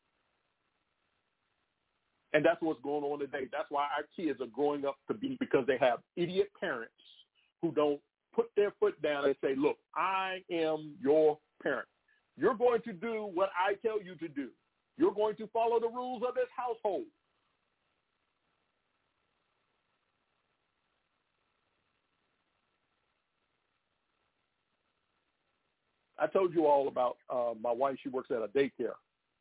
And that's what's going on today. That's why our kids are growing up to be, because they have idiot parents who don't put their foot down and say, look, I am your parent. You're going to do what I tell you to do. You're going to follow the rules of this household. I told you all about my wife. She works at a daycare.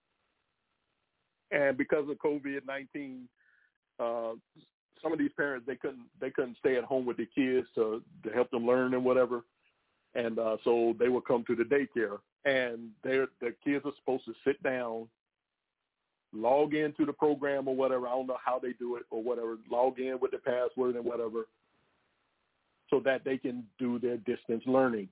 And because of COVID-19, some of these parents, they couldn't stay at home with their kids to help them learn and whatever. And so they would come to the daycare. And the kids are supposed to sit down, log into the program or whatever. I don't know how they do it or whatever. Log in with the password and whatever so that they can do their distance learning.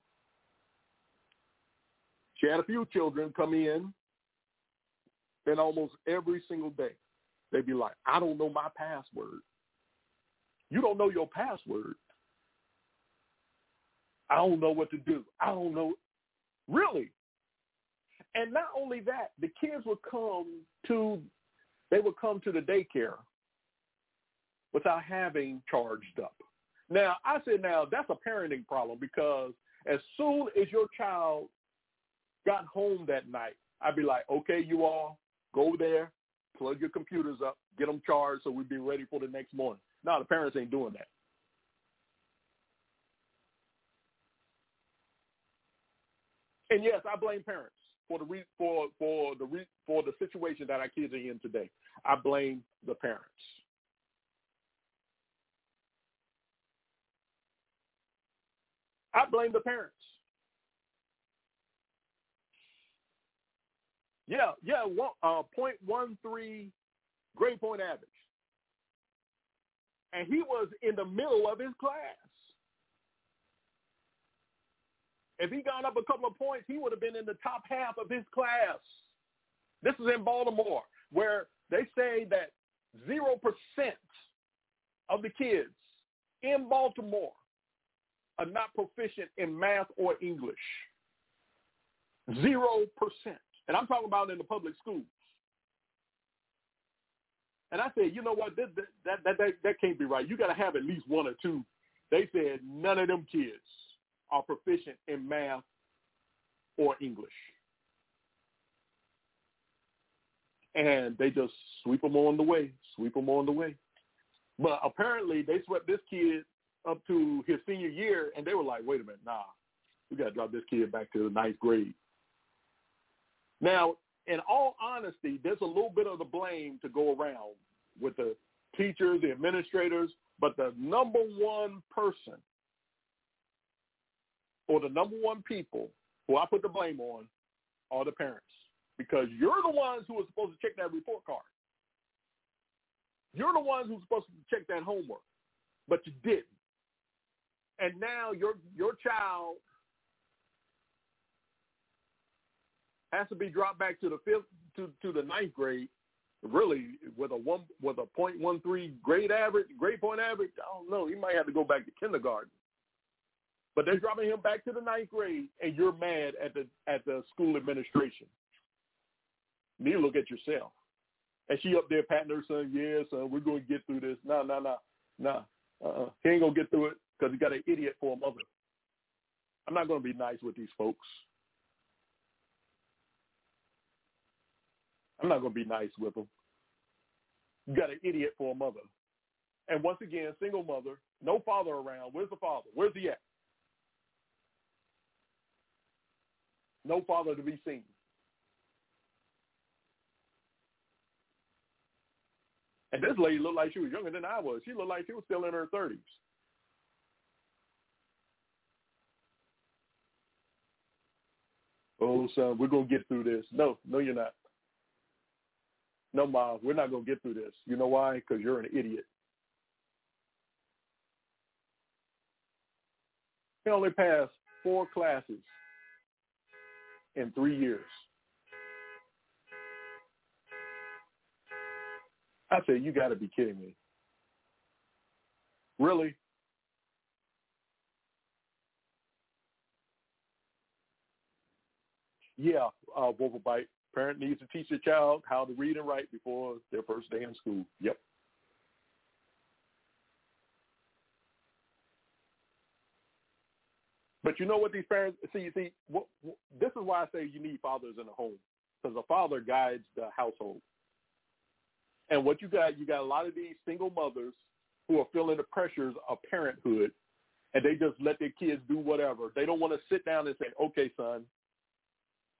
She had a few children come in, and almost every single day they'd be like, I don't know my password. You don't know your password? I don't know what to do. I don't know. Really? And not only that, the kids would come to the daycare without having charged up. Now, I said, that's a parenting problem, because as soon as your child got home that night, I'd be like, okay, you all go there, plug your computers up, get them charged so we'd be ready for the next morning. No, the parents ain't doing that. And yes, I blame parents for the situation that our kids are in today. I blame the parents. I blame the parents. Yeah, 0.13 grade point average. And he was in the middle of his class. If he got up a couple of points, he would have been in the top half of his class. This is in Baltimore, where they say that 0% of the kids in Baltimore are not proficient in math or English. 0%. And I'm talking about in the public schools. And I said, you know what, that can't be right. You got to have at least one or two. They said none of them kids are proficient in math or English. And they just sweep them on the way. But apparently they swept this kid up to his senior year, and they were like, wait a minute, we got to drop this kid back to the ninth grade. Now, in all honesty, there's a little bit of the blame to go around with the teachers, the administrators, but the number one person or the number one people who I put the blame on are the parents, because you're the ones who are supposed to check that report card. You're the ones who are supposed to check that homework, but you didn't. And now your child has to be dropped back to the ninth grade, really with a 0.13 grade point average. I don't know. He might have to go back to kindergarten. But they're dropping him back to the ninth grade, and you're mad at the school administration. You need to look at yourself. And she up there patting her son, yeah, son, we're going to get through this. No. He ain't going to get through it because he got an idiot for a mother. I'm not going to be nice with these folks. I'm not going to be nice with them. You got an idiot for a mother. And once again, single mother, no father around. Where's the father? Where's he at? No father to be seen. And this lady looked like she was younger than I was. She looked like she was still in her 30s. Oh, son, we're going to get through this. No, you're not. No, Mom, we're not going to get through this. You know why? Because you're an idiot. He only passed 4 classes in 3 years. I said, you got to be kidding me. Really? Yeah, Wolfenbite. Parent needs to teach their child how to read and write before their first day in school. Yep. But you know what these parents see? This is why I say you need fathers in the home, because a father guides the household. And what you got a lot of these single mothers who are feeling the pressures of parenthood, and they just let their kids do whatever. They don't want to sit down and say, okay, son,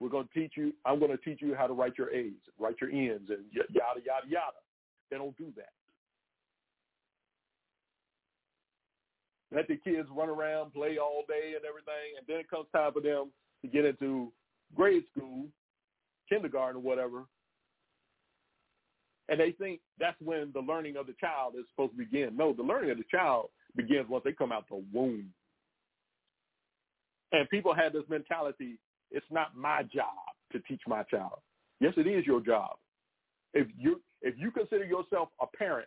I'm going to teach you how to write your A's, write your N's, and yada, yada, yada. They don't do that. Let the kids run around, play all day and everything, and then it comes time for them to get into grade school, kindergarten or whatever, and they think that's when the learning of the child is supposed to begin. No, the learning of the child begins once they come out the womb. And people have this mentality, it's not my job to teach my child. Yes, it is your job. If you consider yourself a parent,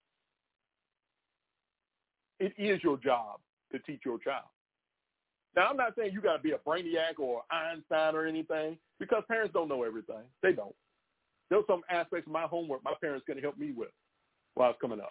it is your job to teach your child. Now, I'm not saying you got to be a brainiac or Einstein or anything, because parents don't know everything. They don't. There's some aspects of my homework my parents can help me with while it's coming up.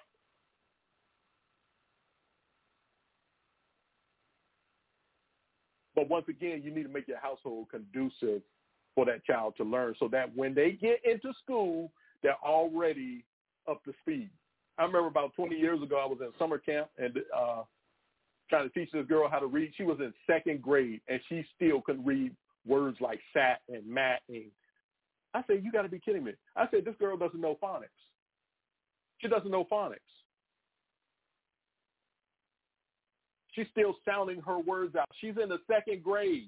But once again, you need to make your household conducive for that child to learn so that when they get into school, they're already up to speed. I remember about 20 years ago, I was in summer camp and trying to teach this girl how to read. She was in second grade, and she still couldn't read words like sat and mat. And I said, you got to be kidding me. I said, this girl doesn't know phonics. She doesn't know phonics. She's still sounding her words out. She's in the second grade.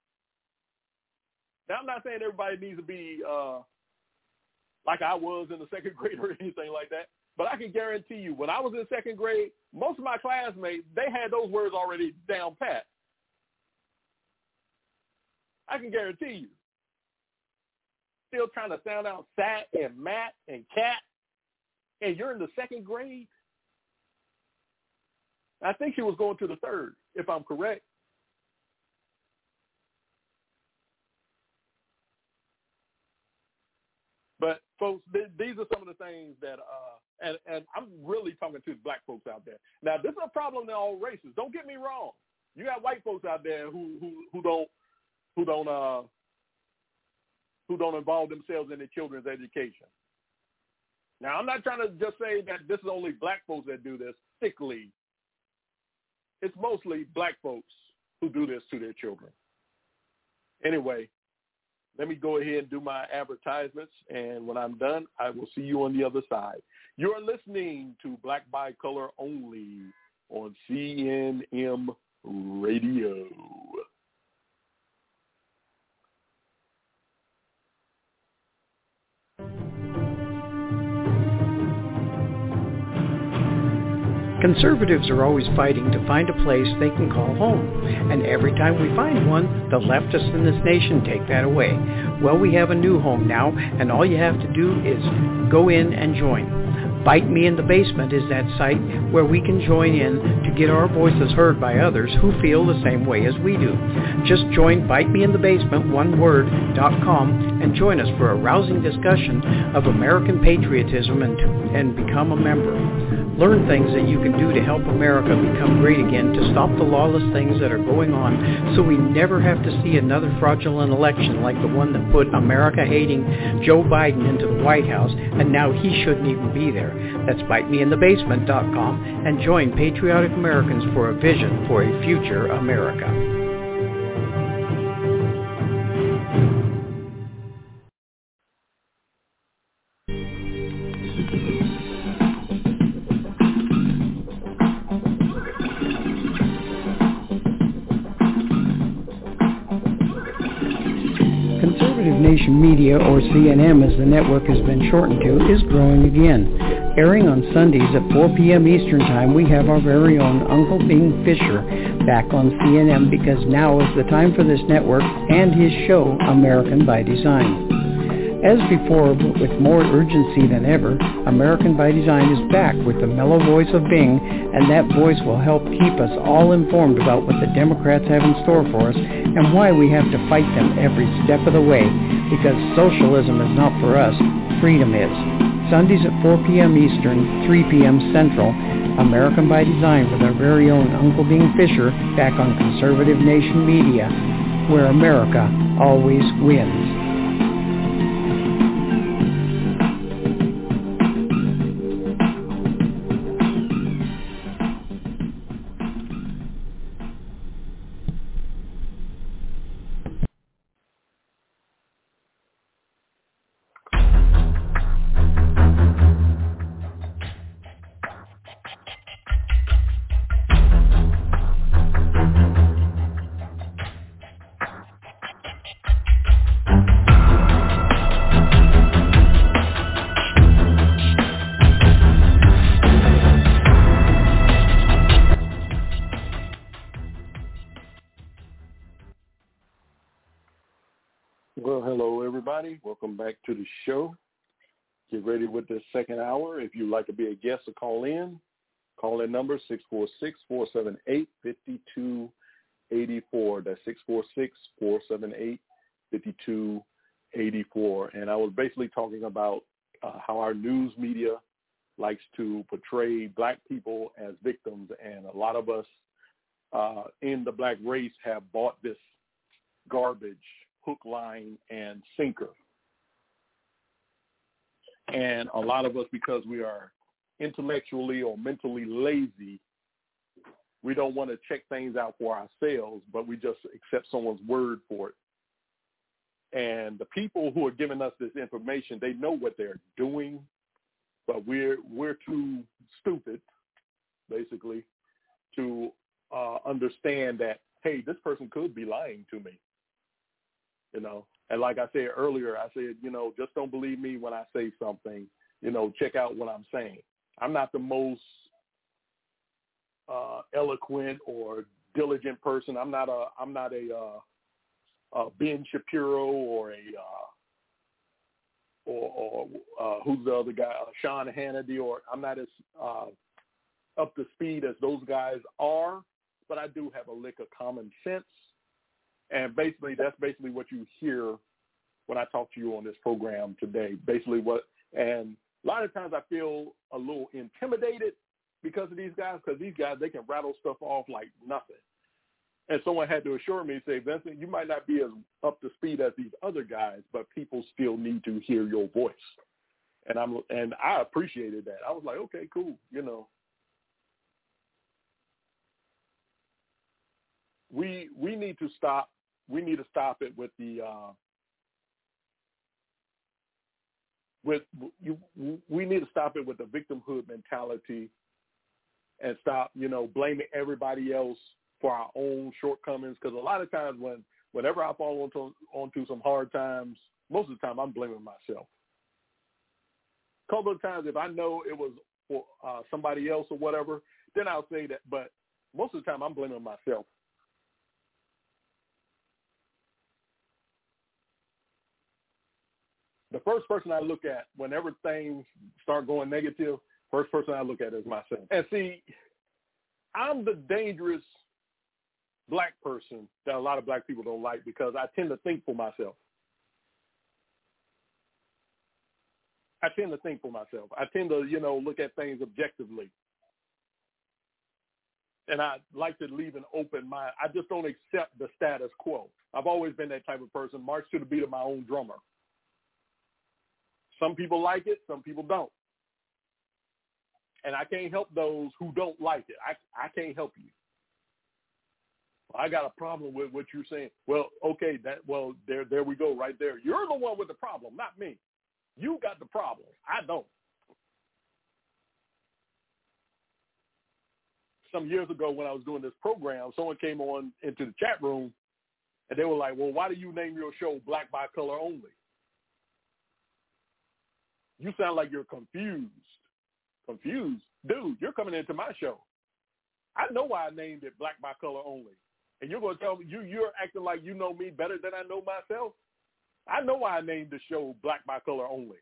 Now, I'm not saying everybody needs to be like I was in the second grade or anything like that, but I can guarantee you, when I was in second grade, most of my classmates, they had those words already down pat. I can guarantee you. Still trying to sound out sat and mat and cat, and you're in the second grade? I think she was going to the third, if I'm correct. But, folks, these are some of the things that, and I'm really talking to black folks out there. Now, this is a problem in all races. Don't get me wrong. You got white folks out there who don't involve themselves in their children's education. Now, I'm not trying to just say that this is only black folks that do this. Sickly. It's mostly black folks who do this to their children. Anyway, let me go ahead and do my advertisements, and when I'm done, I will see you on the other side. You're listening to Black by Color Only on CNM Radio. Conservatives are always fighting to find a place they can call home. And every time we find one, the leftists in this nation take that away. Well, we have a new home now, and all you have to do is go in and join. Bite Me in the Basement is that site where we can join in to get our voices heard by others who feel the same way as we do. Just join bitemeinthebasement.com and join us for a rousing discussion of American patriotism and become a member. Learn things that you can do to help America become great again, to stop the lawless things that are going on, so we never have to see another fraudulent election like the one that put America-hating Joe Biden into the White House, and now he shouldn't even be there. That's bitemeinthebasement.com and join patriotic Americans for a vision for a future America. Conservative Nation Media, or CNM as the network has been shortened to, is growing again. Airing on Sundays at 4 p.m. Eastern Time, we have our very own Uncle Bing Fisher back on CNM, because now is the time for this network and his show, American by Design. As before, but with more urgency than ever, American by Design is back with the mellow voice of Bing, and that voice will help keep us all informed about what the Democrats have in store for us and why we have to fight them every step of the way, because socialism is not for us, freedom is. Sundays at 4 p.m. Eastern, 3 p.m. Central, American by Design with our very own Uncle Bing Fisher back on Conservative Nation Media, where America always wins. everybody. Welcome back to the show. Get ready with this second hour. If you'd like to be a guest or call in number 646-478-5284. That's 646-478-5284. And I was basically talking about how our news media likes to portray black people as victims, and a lot of us in the black race have bought this garbage hook, line, and sinker. And a lot of us, because we are intellectually or mentally lazy, we don't want to check things out for ourselves, but we just accept someone's word for it. And the people who are giving us this information, they know what they're doing, but we're too stupid, basically, to understand that, hey, this person could be lying to me, you know. And like I said earlier, I said, you know, just don't believe me when I say something, you know, check out what I'm saying. I'm not the most eloquent or diligent person. I'm not a Ben Shapiro or who's the other guy, Sean Hannity, or I'm not as up to speed as those guys are, but I do have a lick of common sense. And basically, that's basically what you hear when I talk to you on this program today. Basically and a lot of times I feel a little intimidated because of these guys, because these guys, they can rattle stuff off like nothing. And someone had to assure me, say, Vincent, you might not be as up to speed as these other guys, but people still need to hear your voice. And I appreciated that. I was like, okay, cool, you know. We need to stop. We need to stop it with the we need to stop it with the victimhood mentality, and stop, you know, blaming everybody else for our own shortcomings. Because a lot of times whenever I fall onto some hard times, most of the time I'm blaming myself. A couple of times, if I know it was for somebody else or whatever, then I'll say that. But most of the time I'm blaming myself. The first person I look at whenever things start going negative, first person I look at is myself. And see, I'm the dangerous black person that a lot of black people don't like, because I tend to think for myself. I tend to, you know, look at things objectively. And I like to leave an open mind. I just don't accept the status quo. I've always been that type of person, march to the beat of my own drummer. Some people like it, some people don't. And I can't help those who don't like it. I can't help you. I got a problem with what you're saying. Well, okay, there we go right there. You're the one with the problem, not me. You got the problem. I don't. Some years ago when I was doing this program, someone came on into the chat room and they were like, well, why do you name your show Black by Color Only? You sound like you're confused. Confused? Dude, you're coming into my show. I know why I named it Black by Color Only. And you're going to tell me you're acting like you know me better than I know myself? I know why I named the show Black by Color Only.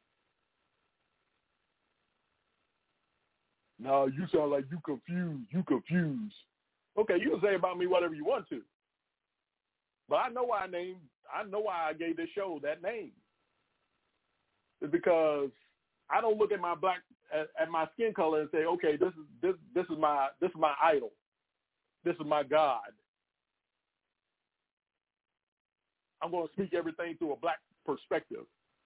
No, you sound like you confused. You confused. Okay, you can say about me whatever you want to. But I know why I gave this show that name. It's because I don't look at my at my skin color and say, okay, this is my idol. This is my God. I'm going to speak everything through a black perspective.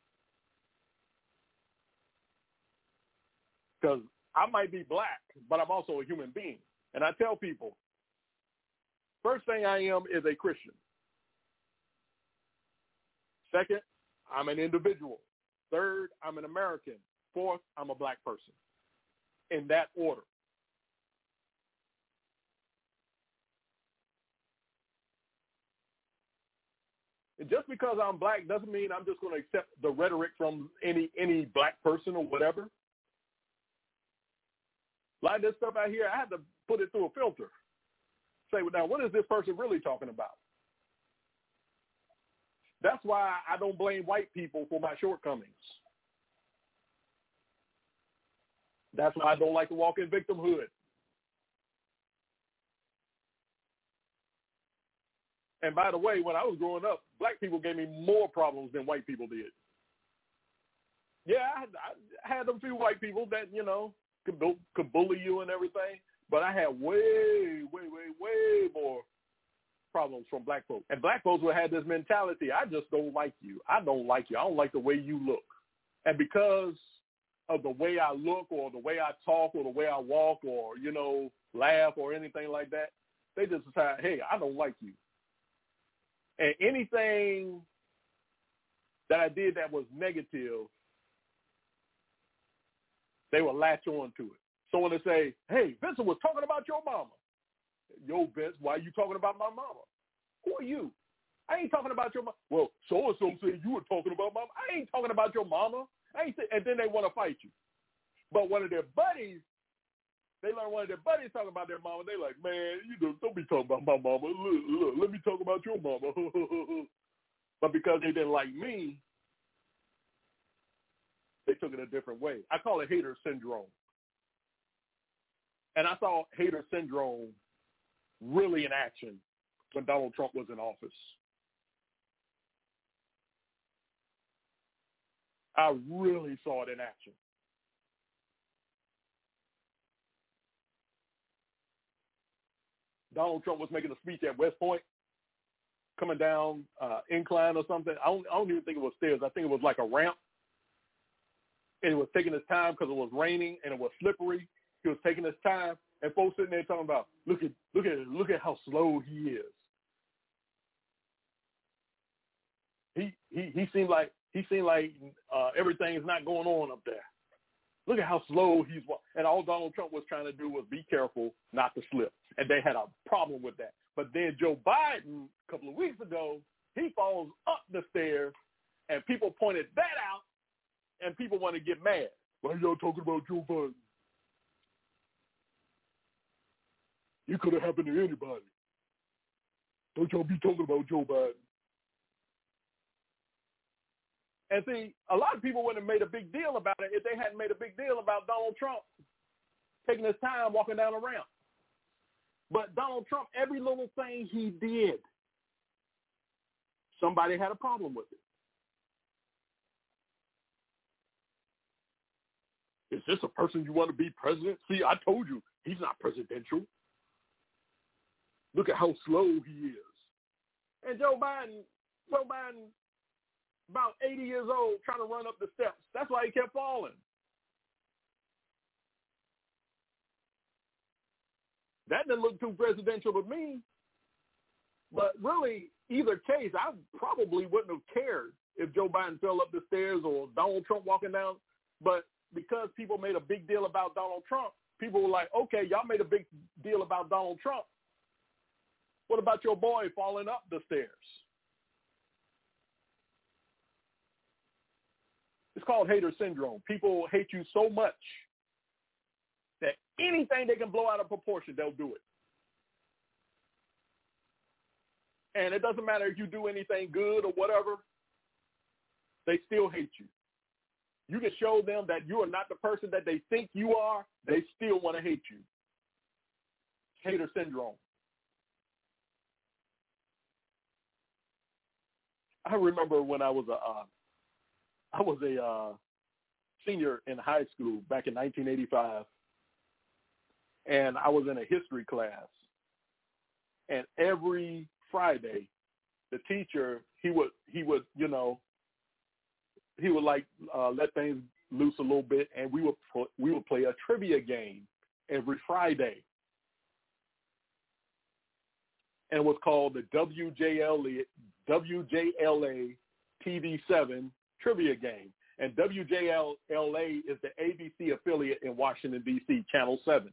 Because I might be black, but I'm also a human being. And I tell people, first thing I am is a Christian. Second, I'm an individual. Third, I'm an American. Fourth, I'm a black person. In that order. And just because I'm black doesn't mean I'm just going to accept the rhetoric from any black person or whatever. Like this stuff out here, I had to put it through a filter. Say, well, now, what is this person really talking about? That's why I don't blame white people for my shortcomings. That's why I don't like to walk in victimhood. And by the way, when I was growing up, black people gave me more problems than white people did. Yeah, I had them few white people that, you know, could bully you and everything, but I had way more problems from black folks. And black folks would have this mentality, I just don't like you. I don't like you. I don't like the way you look. And because of the way I look or the way I talk or the way I walk or, you know, laugh or anything like that, they just decide, hey, I don't like you. And anything that I did that was negative, they will latch on to it. So when they say, hey, Vincent was talking about your mama. Yo, Vince, why are you talking about my mama? Who are you? I ain't talking about your mama. Well, so-and-so said you were talking about mama. I ain't talking about your mama. And then they want to fight you. But one of their buddies, they learn one of their buddies talking about their mama. They like, man, you don't be talking about my mama. Look, let me talk about your mama. But because they didn't like me, they took it a different way. I call it hater syndrome. And I saw hater syndrome really in action when Donald Trump was in office. I really saw it in action. Donald Trump was making a speech at West Point, coming down incline or something. I don't even think it was stairs. I think it was like a ramp. And he was taking his time because it was raining and it was slippery. He was taking his time, and folks sitting there talking about, look at how slow he is. He seemed like everything is not going on up there. Look at how slow he's walking. And all Donald Trump was trying to do was be careful not to slip. And they had a problem with that. But then Joe Biden, a couple of weeks ago, he falls up the stairs, and people pointed that out, and people want to get mad. Why are y'all talking about Joe Biden? It could have happened to anybody. Don't y'all be talking about Joe Biden. And see, a lot of people wouldn't have made a big deal about it if they hadn't made a big deal about Donald Trump taking his time walking down a ramp. But Donald Trump, every little thing he did, somebody had a problem with it. Is this a person you want to be president? See, I told you, he's not presidential. Look at how slow he is. And Joe Biden, about 80 years old, trying to run up the steps. That's why he kept falling. That didn't look too presidential to me. But really, either case, I probably wouldn't have cared if Joe Biden fell up the stairs or Donald Trump walking down. But because people made a big deal about Donald Trump, people were like, okay, y'all made a big deal about Donald Trump. What about your boy falling up the stairs? It's called hater syndrome. People hate you so much that anything they can blow out of proportion, they'll do it. And it doesn't matter if you do anything good or whatever, they still hate you. You can show them that you are not the person that they think you are, they still want to hate you. Hater syndrome. I remember when I was a senior in high school back in 1985, and I was in a history class. And every Friday, the teacher he would like let things loose a little bit, and we would play a trivia game every Friday, and it was called the WJLA TV7 trivia game. And WJLA is the ABC affiliate in Washington, D.C., Channel 7.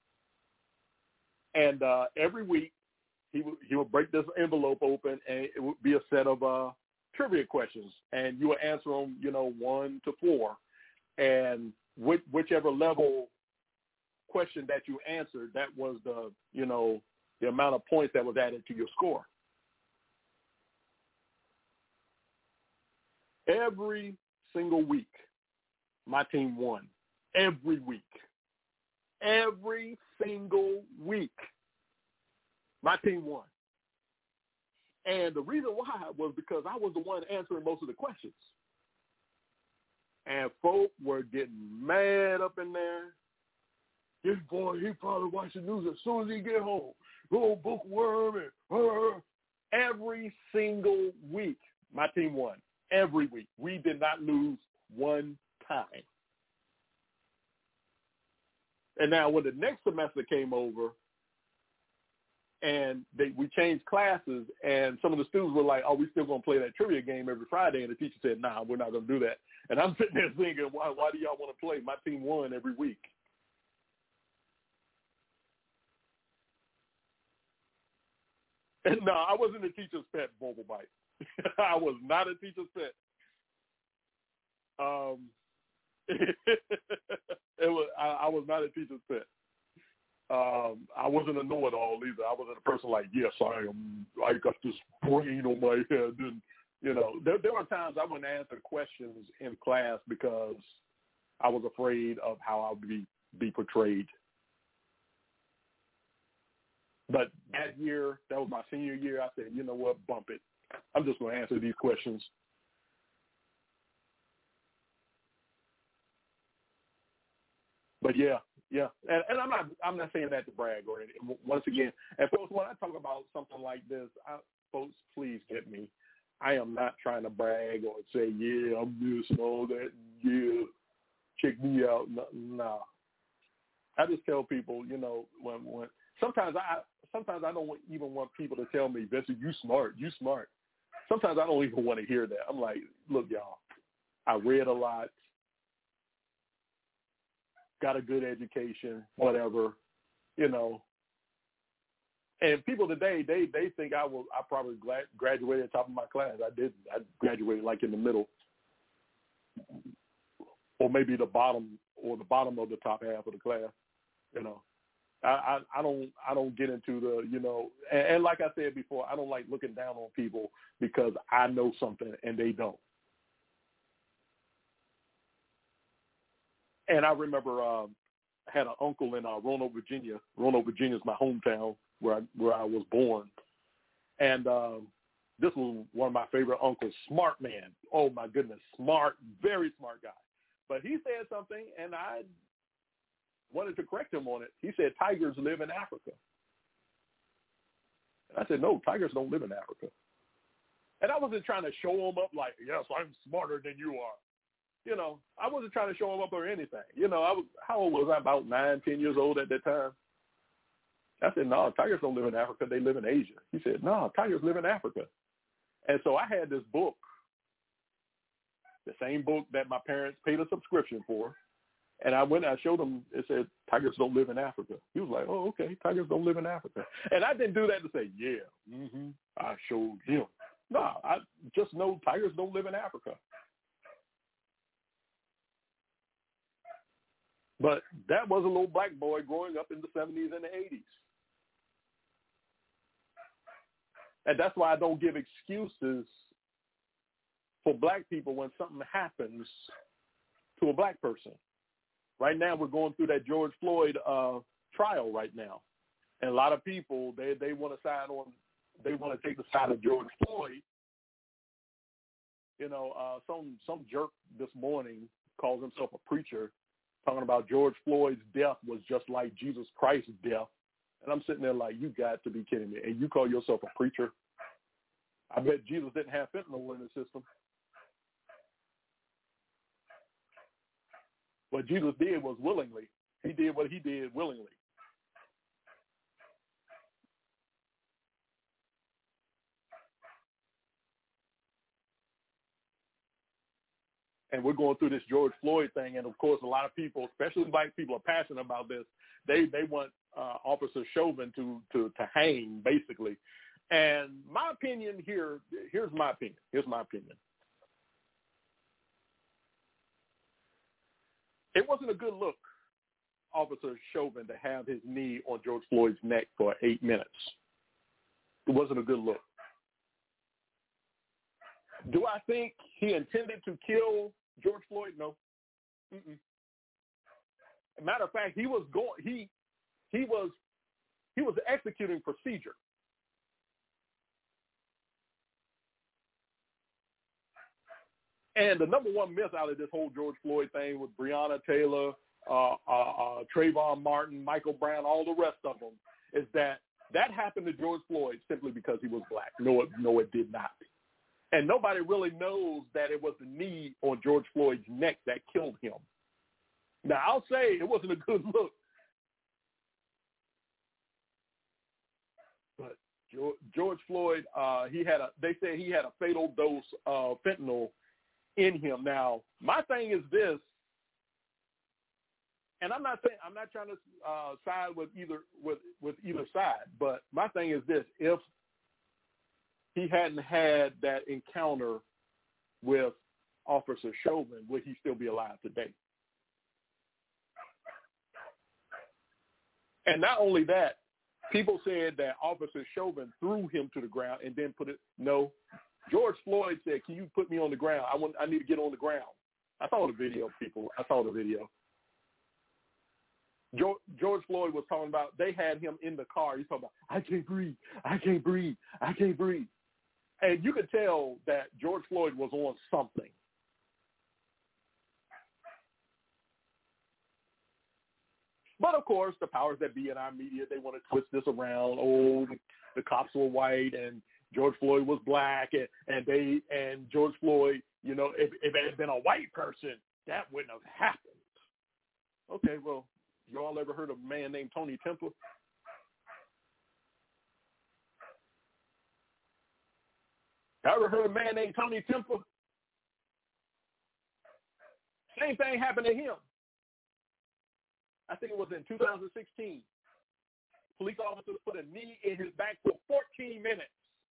And every week, he would break this envelope open, and it would be a set of trivia questions. And you would answer them, 1 to 4. And whichever level question that you answered, that was the amount of points that was added to your score. Every single week, my team won. Every week. Every single week, my team won. And the reason why was because I was the one answering most of the questions. And folk were getting mad up in there. This boy, he probably watch the news as soon as he get home. Go bookworm and every single week, my team won. Every week. We did not lose one time. And now when the next semester came over and we changed classes and some of the students were like, oh, we still going to play that trivia game every Friday. And the teacher said, nah, we're not going to do that. And I'm sitting there thinking, why do y'all want to play? My team won every week. And no, I wasn't a teacher's pet, Bobo Bite. I was not a teacher's pet. I was not a teacher's pet. I wasn't a know-it-all either. I wasn't a person like, yes, I am. I got this brain on my head. And, you know, there were times I wouldn't answer questions in class because I was afraid of how I would be portrayed. But that year, that was my senior year, I said, you know what, bump it. I'm just going to answer these questions. But yeah, and I'm not saying that to brag or anything. Once again, and folks, when I talk about something like this, folks, please get me. I am not trying to brag or say, yeah, I'm this and all that. Yeah, check me out. No. I just tell people, you know, when sometimes I don't even want people to tell me, Vincent, you smart. Sometimes I don't even want to hear that. I'm like, look, y'all, I read a lot. Got a good education, whatever, you know. And people today, they think I probably graduated at the top of my class. I didn't. I graduated like in the middle, or maybe the bottom of the top half of the class. You know, I don't get into the, you know, and like I said before, I don't like looking down on people because I know something and they don't. And I remember I had an uncle in Roanoke, Virginia. Roanoke, Virginia is my hometown where I was born. And this was one of my favorite uncles, smart man. Oh, my goodness, smart, very smart guy. But he said something, and I wanted to correct him on it. He said, tigers live in Africa. And I said, no, tigers don't live in Africa. And I wasn't trying to show him up like, yes, I'm smarter than you are. You know, I wasn't trying to show him up or anything. You know, how old was I? About 9, 10 years old at that time. I said, no, tigers don't live in Africa. They live in Asia. He said, no, tigers live in Africa. And so I had this book, the same book that my parents paid a subscription for. And I went and I showed him, it said, tigers don't live in Africa. He was like, oh, okay, tigers don't live in Africa. And I didn't do that to say, yeah, I showed him. No, I just know tigers don't live in Africa. But that was a little black boy growing up in the 70s and the 80s. And that's why I don't give excuses for black people when something happens to a black person. Right now we're going through that George Floyd trial right now. And a lot of people, they want to take the side of George Floyd. You know, some jerk this morning calls himself a preacher, talking about George Floyd's death was just like Jesus Christ's death. And I'm sitting there like, you got to be kidding me. And you call yourself a preacher? I bet Jesus didn't have fentanyl in his system. What Jesus did was willingly. He did what he did willingly. And we're going through this George Floyd thing, and of course, a lot of people, especially black people, are passionate about this. They want Officer Chauvin to hang, basically. And my opinion here's my opinion. Here's my opinion. It wasn't a good look, Officer Chauvin, to have his knee on George Floyd's neck for 8 minutes. It wasn't a good look. Do I think he intended to kill George Floyd? No. Mm-mm. Matter of fact, he was executing procedure. And the number one myth out of this whole George Floyd thing with Breonna Taylor, Trayvon Martin, Michael Brown, all the rest of them, is that happened to George Floyd simply because he was black. No, it did not. And nobody really knows that it was the knee on George Floyd's neck that killed him. Now, I'll say it wasn't a good look. But George Floyd, they say he had a fatal dose of fentanyl in him. Now, my thing is this, and I'm not trying to side with either side, but my thing is this: if he hadn't had that encounter with Officer Chauvin, would he still be alive today? And not only that, people said that Officer Chauvin threw him to the ground and then no. George Floyd said, "Can you put me on the ground? I need to get on the ground." I saw the video, people. I saw the video. George Floyd was talking about, they had him in the car. He's talking about, I can't breathe. I can't breathe. I can't breathe. And you could tell that George Floyd was on something. But, of course, the powers that be in our media, they want to twist this around. Oh, the cops were white and George Floyd was black. And George Floyd, if it had been a white person, that wouldn't have happened. Okay, well, you all ever heard of a man named Tony Templer? Ever heard of a man named Tony Templer? Same thing happened to him. I think it was in 2016. Police officers put a knee in his back for 14 minutes.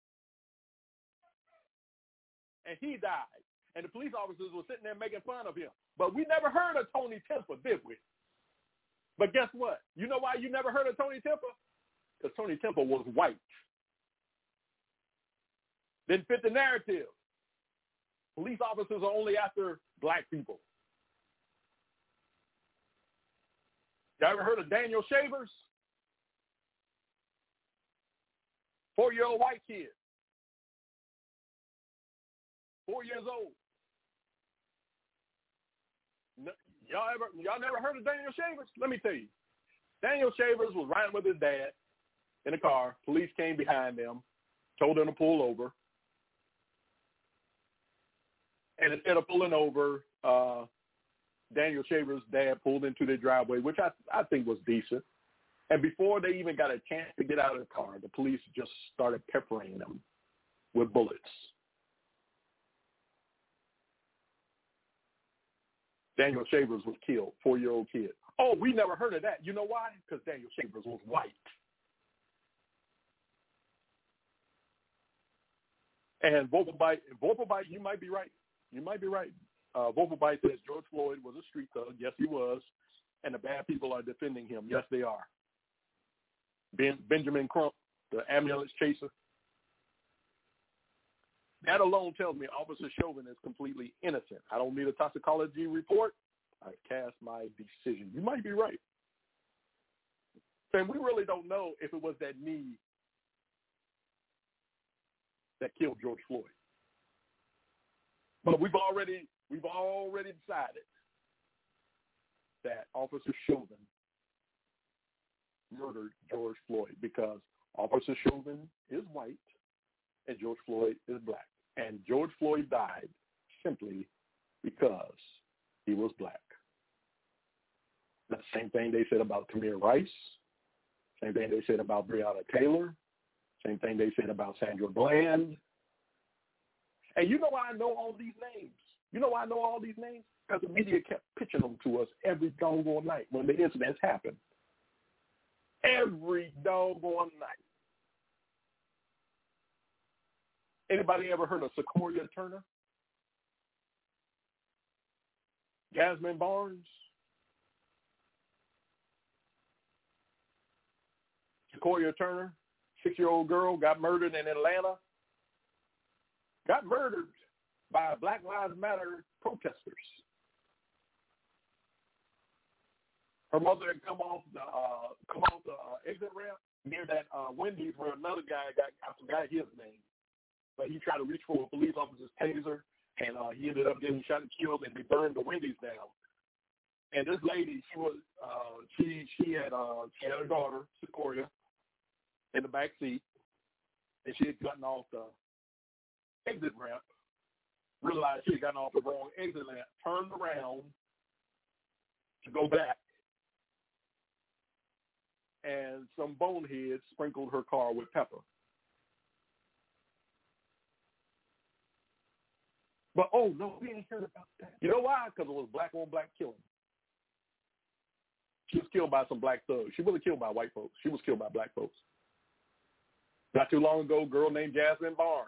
And he died. And the police officers were sitting there making fun of him. But we never heard of Tony Templer, did we? But guess what? You know why you never heard of Tony Templer? Because Tony Templer was white. Didn't fit the narrative. Police officers are only after black people. You ever heard of Daniel Shavers? 4-year-old white kid. 4 years old. No, y'all never heard of Daniel Shavers? Let me tell you. Daniel Shavers was riding with his dad in a car. Police came behind them, told them to pull over. And instead of pulling over, Daniel Shavers' dad pulled into their driveway, which I think was decent. And before they even got a chance to get out of the car, the police just started peppering them with bullets. Daniel Shavers was killed, 4-year-old kid. Oh, we never heard of that. You know why? Because Daniel Shavers was white. And Vogelbite, you might be right. You might be right. Vogelbite says George Floyd was a street thug. Yes, he was. And the bad people are defending him. Yes, they are. Benjamin Crump, the ambulance chaser. That alone tells me Officer Chauvin is completely innocent. I don't need a toxicology report. I cast my decision. You might be right. And we really don't know if it was that knee that killed George Floyd. But we've already decided that Officer Chauvin murdered George Floyd because Officer Chauvin is white and George Floyd is black. And George Floyd died simply because he was black. That's the same thing they said about Tamir Rice. Same thing they said about Breonna Taylor. Same thing they said about Sandra Bland. And you know why I know all these names? You know why I know all these names? Because the media kept pitching them to us every doggone night when the incidents happened. Every doggone night. Anybody ever heard of Sequoia Turner? Jasmine Barnes? Sequoia Turner, 6-year-old girl, got murdered in Atlanta. Got murdered by Black Lives Matter protesters. Her mother had come off the exit ramp near that Wendy's where another guy I forgot his name, but he tried to reach for a police officer's taser, and he ended up getting shot and killed, and they burned the Wendy's down. And this lady, she had a daughter, Sequoia, in the back seat, and she had gotten off the exit ramp, realized she had gotten off the wrong exit ramp, turned around to go back, and some boneheads sprinkled her car with pepper. But, oh, no, we ain't heard about that. You know why? Because it was black-on-black killing. She was killed by some black thugs. She wasn't killed by white folks. She was killed by black folks. Not too long ago, a girl named Jasmine Barnes.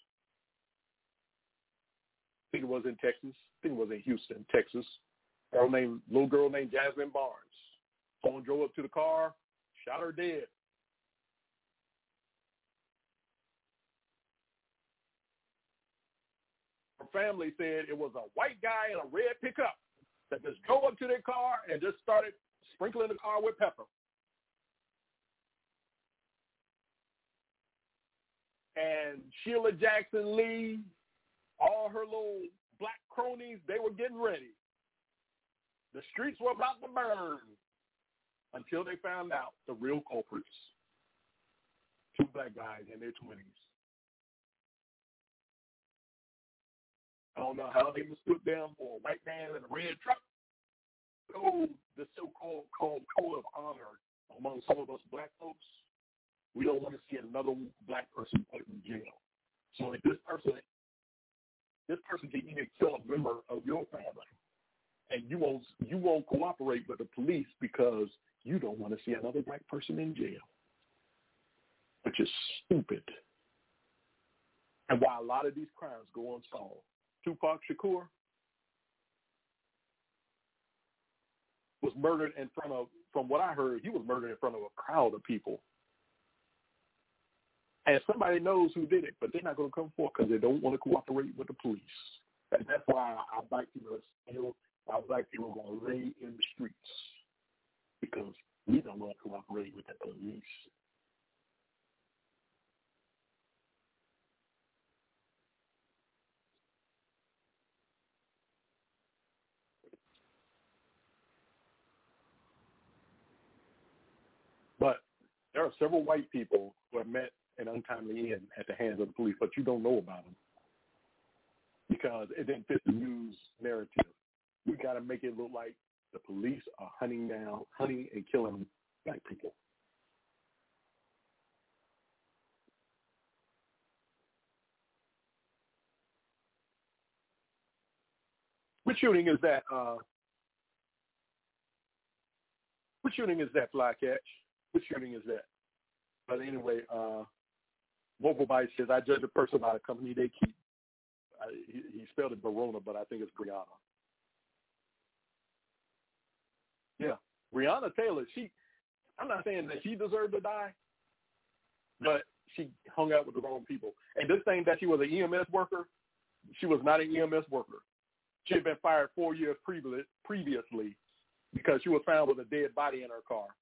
I think it was in Texas. I think it was in Houston, Texas. Little girl named Jasmine Barnes. Someone drove up to the car, shot her dead. Her family said it was a white guy in a red pickup that just drove up to their car and just started sprinkling the car with pepper. And Sheila Jackson Lee, all her little black cronies, they were getting ready. The streets were about to burn until they found out the real culprits. Two black guys in their 20s. I don't know how they stood down for a white man in a red truck. Oh, the so-called code of honor among some of us black folks. We don't want to see another black person put in jail. So if this person can even kill a member of your family, and you won't cooperate with the police because you don't want to see another black person in jail, which is stupid. And why a lot of these crimes go unsolved. Tupac Shakur was murdered in front of, from what I heard, he was murdered in front of a crowd of people. And somebody knows who did it, but they're not going to come forward because they don't want to cooperate with the police. And that's why our black people are going to lay in the streets, because we don't want to cooperate with the police. But there are several white people who have met an untimely end at the hands of the police, but you don't know about them because it didn't fit the news narrative. We got to make it look like the police are hunting and killing black people. Which shooting is that? Which shooting is that, Flycatch? Which shooting is that? But anyway, Mobile Bite says, I judge a person by the company they keep. He spelled it Verona, but I think it's Brianna. Yeah, Breonna Taylor, I'm not saying that she deserved to die, but she hung out with the wrong people. And this thing that she was an EMS worker, she was not an EMS worker. She had been fired 4 years previously because she was found with a dead body in her car.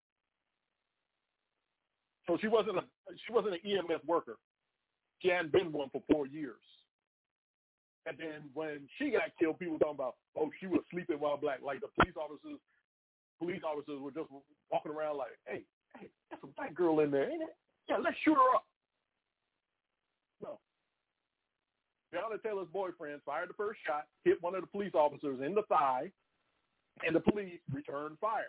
So she wasn't an EMS worker. She hadn't been one for 4 years. And then when she got killed, people were talking about, oh, she was sleeping while black. Like the police officers were just walking around like, hey, that's a black girl in there, ain't it? Yeah, let's shoot her up. No. Breonna Taylor's boyfriend fired the first shot, hit one of the police officers in the thigh, and the police returned fire.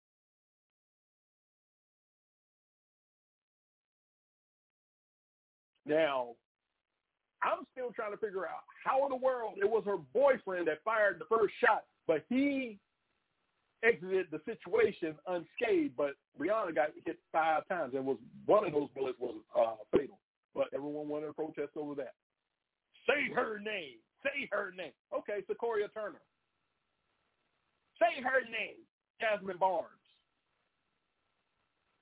Now, I'm still trying to figure out how in the world it was her boyfriend that fired the first shot, but he exited the situation unscathed, but Breonna got hit 5 times, and one of those bullets was fatal. But everyone wanted to protest over that. Say her name. Say her name. Okay, Sequoia Turner. Say her name. Jasmine Barnes.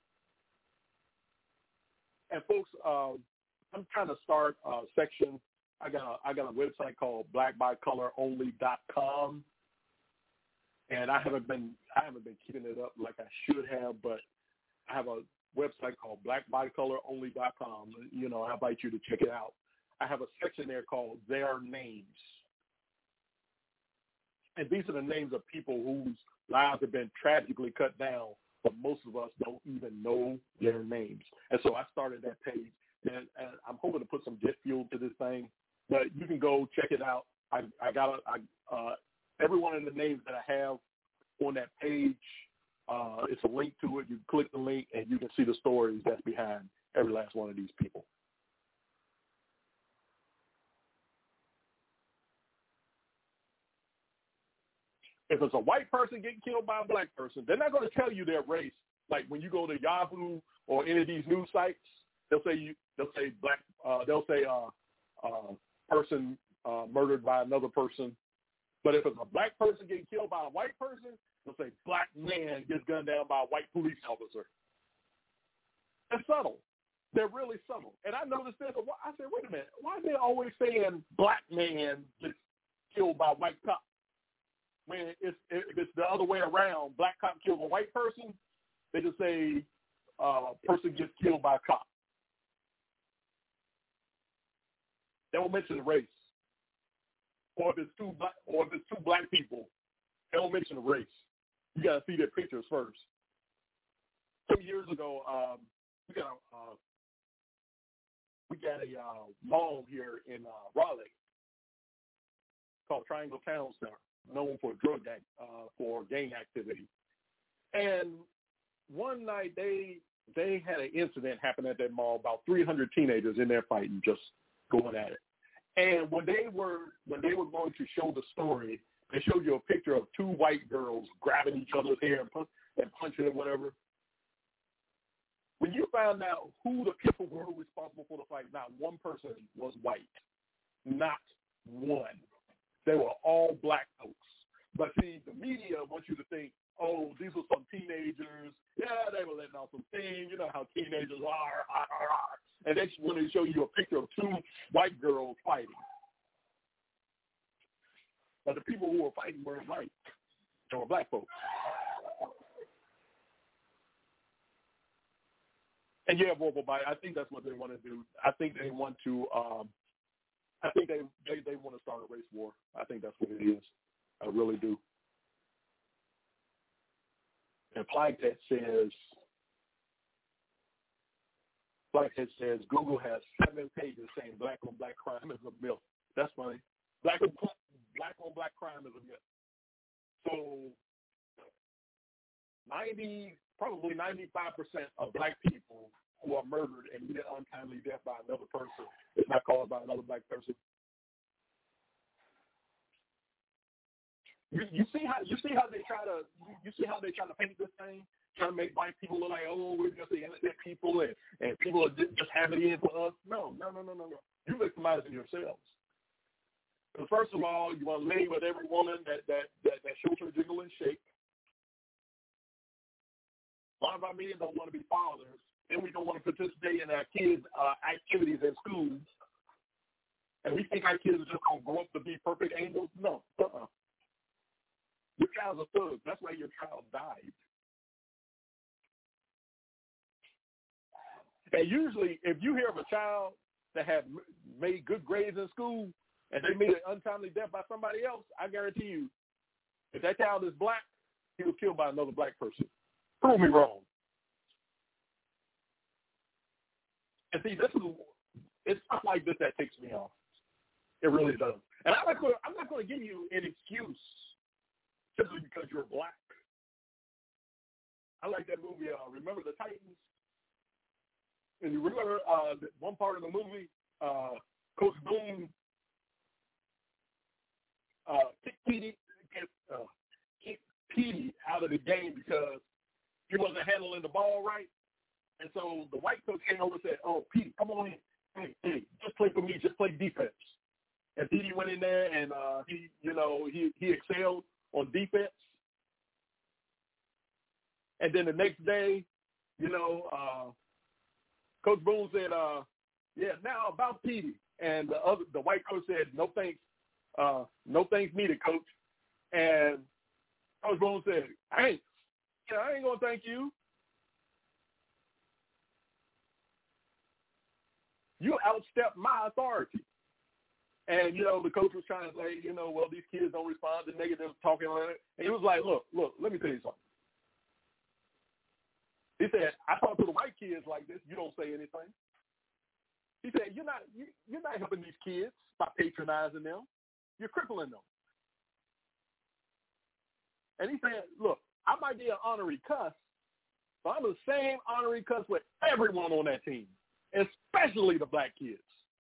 And folks, I'm trying to start a section I got a website called blackbycoloronly.com, and I haven't been keeping it up like I should have, but I have a website called blackbycoloronly.com. You know, I invite you to check it out. I have a section there called Their Names. And these are the names of people whose lives have been tragically cut down, but most of us don't even know their names. And so I started that page, and I'm hoping to put some jet fuel to this thing. But you can go check it out. I got every one of the names that I have on that page. It's a link to it. You click the link, and you can see the stories that's behind every last one of these people. If it's a white person getting killed by a black person, they're not going to tell you their race. Like when you go to Yahoo or any of these news sites, they'll say person murdered by another person. But if it's a black person getting killed by a white person, they'll say black man gets gunned down by a white police officer. They're subtle. They're really subtle. And I noticed this. I said, wait a minute. Why are they always saying black man gets killed by a white cop? When if it's the other way around, black cop kills a white person, they just say person gets killed by a cop. They don't mention the race. Or if it's two black people, they don't mention the race. You got to see their pictures first. Some years ago, we got a mall here in Raleigh called Triangle Town Center, known for gang activity. And one night they had an incident happen at that mall. About 300 teenagers in there fighting, just going at it. And when they were going to show the story, they showed you a picture of two white girls grabbing each other's hair and punching and whatever. When you found out who the people were responsible for the fight, not one person was white. Not one. They were all black folks. But see, the media wants you to think, oh, these were some teenagers. Yeah, they were letting off some steam. You know how teenagers are. And they want to show you a picture of two white girls fighting. But the people who were fighting weren't white. They were black folks. And yeah, verbal bite. I think that's what they want to do. I think they want to. I think they want to start a race war. I think that's what it is. I really do. And Blackhead says Google has 7 pages saying black on black crime is a myth. That's funny. Black on black crime is a myth. So probably 95% of black people who are murdered and meet an untimely death by another person is not caused by another black person. You see how they try to paint this thing, trying to make white people look like, oh, we're just the innocent people and people are just having it in for us. No. You victimizing yourselves. Because first of all, you want to lay with every woman that shows her jiggle and shake. A lot of our men don't want to be fathers, and we don't want to participate in our kids' activities in schools. And we think our kids are just going to grow up to be perfect angels. No. Your child's a thug. That's why your child died. And usually, if you hear of a child that had made good grades in school and they made an untimely death by somebody else, I guarantee you, if that child is black, he was killed by another black person. Prove me wrong. And see, it's stuff like this that takes me off. It really does. And I'm not going to give you an excuse simply because you're black. I like that movie, Remember the Titans? And you remember one part of the movie, Coach Boone kicked Petey out of the game because he wasn't handling the ball right. And so the white coach came over and said, oh, Petey, come on in. Hey, just play for me. Just play defense. And Petey went in there and he excelled on defense. And then the next day, Coach Boone said, now about Petey. And the white coach said, no thanks needed, coach. And Coach Boone said, I ain't going to thank you. You outstepped my authority. And, the coach was trying to say, well, these kids don't respond to negative talking on it. And he was like, look, let me tell you something. He said, I talk to the white kids like this. You don't say anything. He said, you're not helping these kids by patronizing them. You're crippling them. And he said, look, I might be an honorary cuss, but I'm the same honorary cuss with everyone on that team, especially the black kids.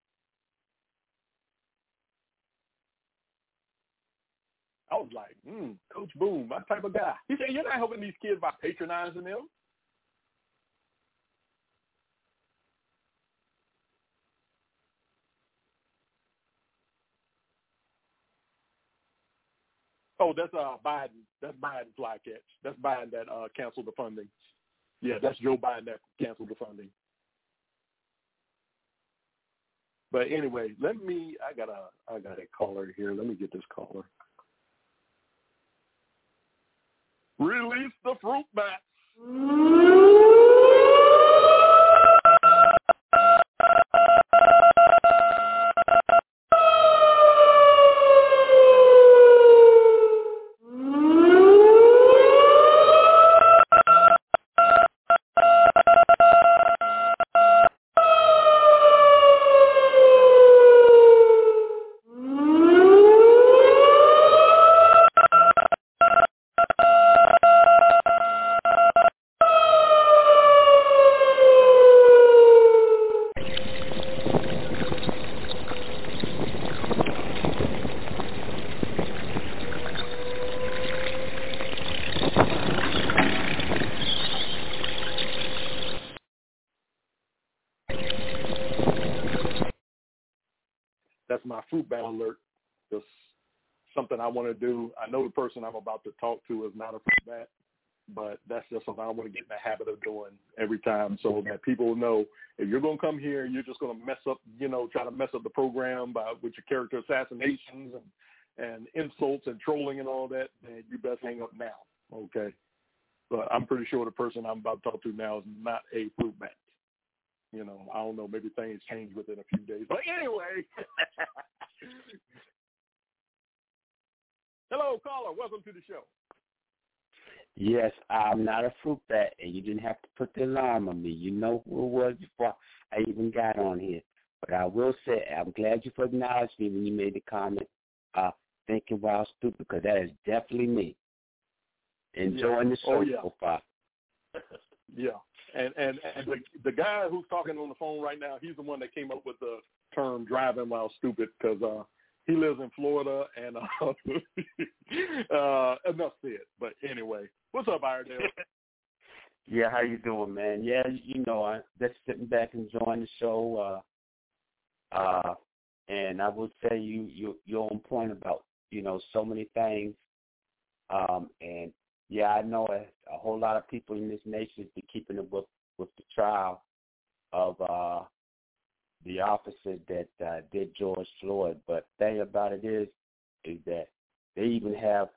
I was like, Coach Boone, my type of guy. He said, you're not helping these kids by patronizing them. Oh, that's Biden. That's Biden fly catch. That's Biden that canceled the funding. Yeah, that's Joe Biden that canceled the funding. But anyway, I got a caller here. Let me get this caller. Release the fruit bats. That's my fruit bat alert. Just something I want to do. I know the person I'm about to talk to is not a fruit bat, but that's just something I want to get in the habit of doing every time so that people know if you're going to come here, you're just going to mess up, try to mess up the program with your character assassinations and insults and trolling and all that, then you best hang up now, okay? But I'm pretty sure the person I'm about to talk to now is not a fruit bat. I don't know, maybe things change within a few days. But anyway, hello, caller. Welcome to the show. Yes, I'm not a fruit bat, and you didn't have to put the alarm on me. You know who it was before I even got on here. But I will say, I'm glad you acknowledged me when you made the comment, thinking wild stupid, because that is definitely me. Enjoying the show so far. Yeah. And the guy who's talking on the phone right now, he's the one that came up with the term driving while stupid because he lives in Florida and enough said. But anyway, what's up, Iredale? Yeah, how you doing, man? Yeah, I'm just sitting back enjoying the show. And I will say you're on point about, so many things. And yeah, I know a whole lot of people in this nation is keeping up with the trial of the officer that did George Floyd. But the thing about it is that they even have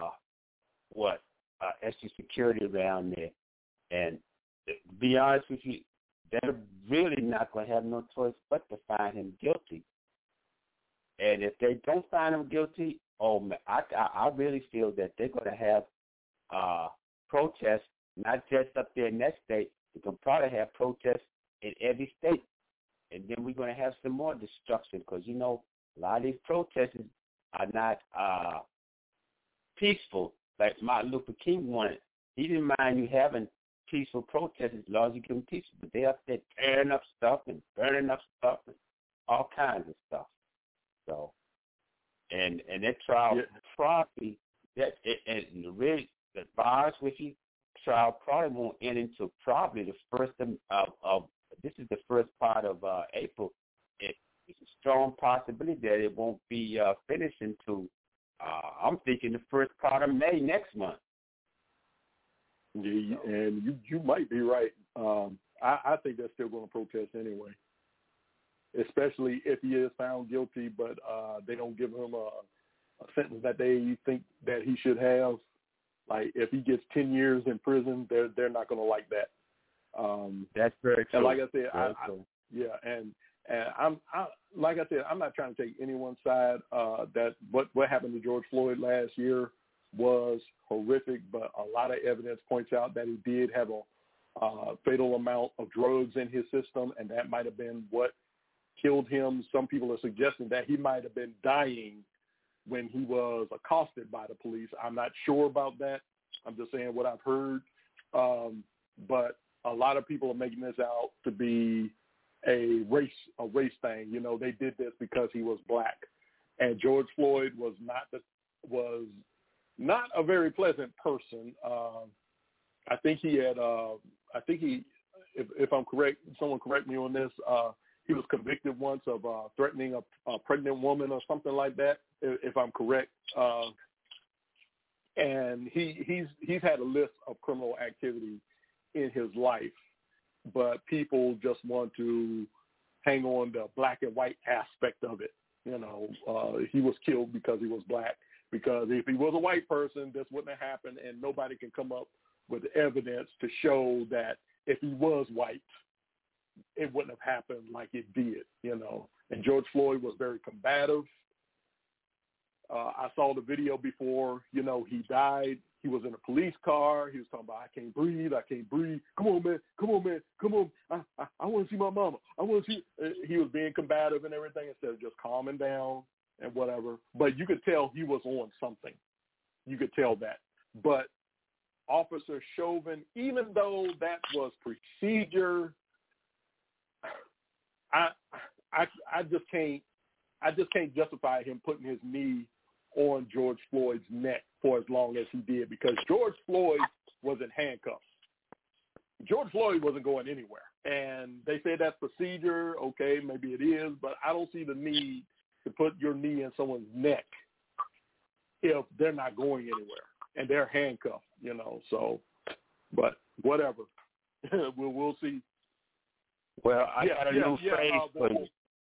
extra security around there. And to be honest with you, they're really not going to have no choice but to find him guilty. And if they don't find him guilty, I really feel that they're going to have protests, not just up there in that state. We can probably have protests in every state. And then we're going to have some more destruction because, a lot of these protests are not peaceful like Martin Luther King wanted. He didn't mind you having peaceful protests as long as you give them peaceful. But they're up there tearing up stuff and burning up stuff and all kinds of stuff. So, and that trial probably, to be honest with you, trial probably won't end until probably the first of this is the first part of April. It's a strong possibility that it won't be finished until I'm thinking the first part of May next month. Yeah, and you might be right. I think they're still going to protest anyway. especially if he is found guilty, but they don't give him a sentence that they think that he should have. Like if he gets 10 years in prison, they're not going to like that. That's very true. And like I said, I'm like I said, I'm not trying to take anyone's side. That what happened to George Floyd last year was horrific, but a lot of evidence points out that he did have a fatal amount of drugs in his system, and that might have been what killed him. Some people are suggesting that he might have been dying when he was accosted by the police. I'm not sure about that. I'm just saying what I've heard. But a lot of people are making this out to be a race thing. You know, they did this because he was black, and George Floyd was not a very pleasant person. I think he had. If I'm correct, someone correct me on this. He was convicted once of threatening a pregnant woman or something like that, if I'm correct. And he's had a list of criminal activity in his life, but people just want to hang on the black and white aspect of it. You know, he was killed because he was black. Because if he was a white person, this wouldn't have happened, and nobody can come up with evidence to show that if he was white, it wouldn't have happened like it did, you know. And George Floyd was very combative. I saw the video before, you know, he died. He was in a police car. He was talking about, I can't breathe. Come on, man. Come on. I want to see my mama. I want to see. He was being combative and everything instead of just calming down and whatever. But you could tell he was on something. You could tell that. But Officer Chauvin, even though that was procedure, I just can't justify him putting his knee on George Floyd's neck for as long as he did, because George Floyd was in handcuffs. George Floyd wasn't going anywhere. And they say that's procedure. Okay, maybe it is, but I don't see the need to put your knee in someone's neck if they're not going anywhere and they're handcuffed, you know. So, but whatever. we'll see. Well, I got a new phrase for you.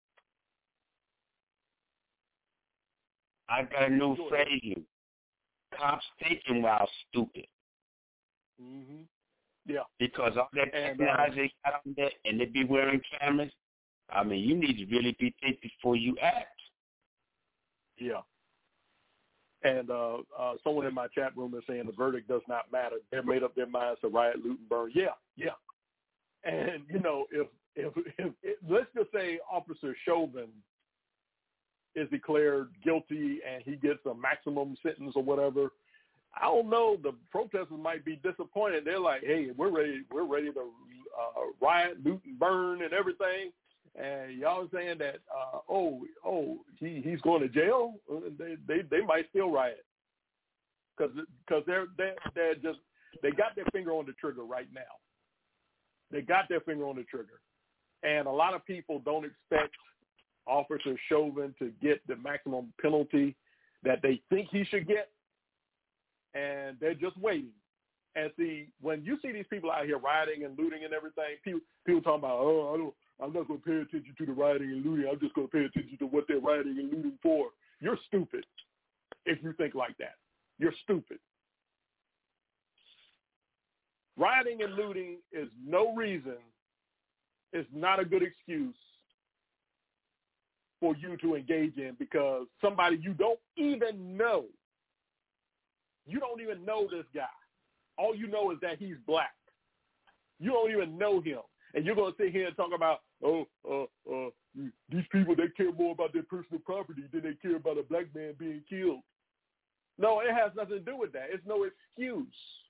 I got a new phrase. Cops thinking while stupid. Mm-hmm. Yeah. Because all that technology they got on there, and they be wearing cameras. I mean, you need to really be thinking before you act. Yeah. And someone in my chat room is saying the verdict does not matter. They made up their minds to riot, loot, and burn. Yeah. And you know, if let's just say Officer Chauvin is declared guilty and he gets a maximum sentence or whatever, I don't know. The protesters might be disappointed. They're like, "Hey, we're ready to riot, loot, and burn, and everything." And y'all saying that, he's going to jail. They might still riot because they're just, they got their finger on the trigger right now. They got their finger on the trigger, and a lot of people don't expect Officer Chauvin to get the maximum penalty that they think he should get, and they're just waiting. And see, when you see these people out here rioting and looting and everything, people talking about, I'm not going to pay attention to the rioting and looting. I'm just going to pay attention to what they're rioting and looting for. You're stupid if you think like that. You're stupid. Rioting and looting is no reason, it's not a good excuse for you to engage in, because somebody you don't even know, this guy. All you know is that he's black. You don't even know him. And you're going to sit here and talk about, these people, they care more about their personal property than they care about a black man being killed. No, it has nothing to do with that. It's no excuse.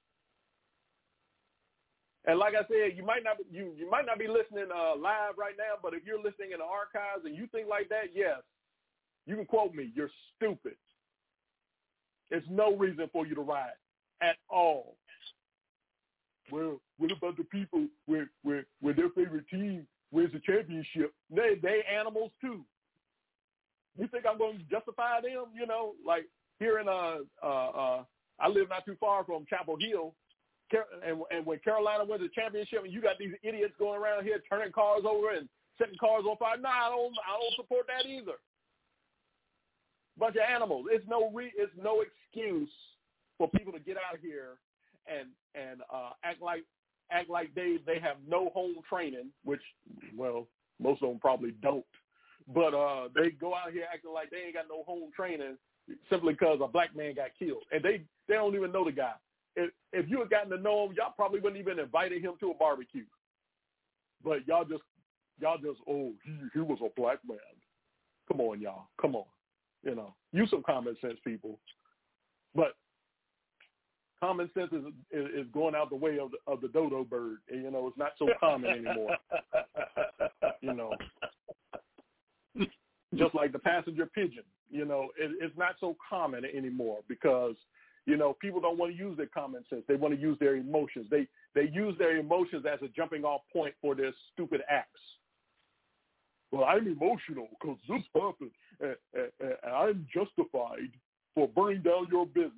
And like I said, you might not be listening live right now, but if you're listening in the archives and you think like that, yes, you can quote me. You're stupid. There's no reason for you to riot at all. Well, what about the people where their favorite team wins the championship? They animals too. You think I'm going to justify them? You know, like here in I live not too far from Chapel Hill, and when Carolina wins the championship, and you got these idiots going around here turning cars over and setting cars on fire. No, I don't support that either. Bunch of animals. It's no excuse for people to get out here and act like they have no home training, which, well, most of them probably don't. But they go out here acting like they ain't got no home training simply because a black man got killed, and they don't even know the guy. If you had gotten to know him, y'all probably wouldn't even invited him to a barbecue. But y'all just he was a black man. Come on, y'all. Come on. Use some common sense, people. But common sense is going out the way of the dodo bird. And, it's not so common anymore. Just like the passenger pigeon, it's not so common anymore because, people don't want to use their common sense. They want to use their emotions. They use their emotions as a jumping off point for their stupid acts. Well, I'm emotional because this happened, and I'm justified for burning down your business.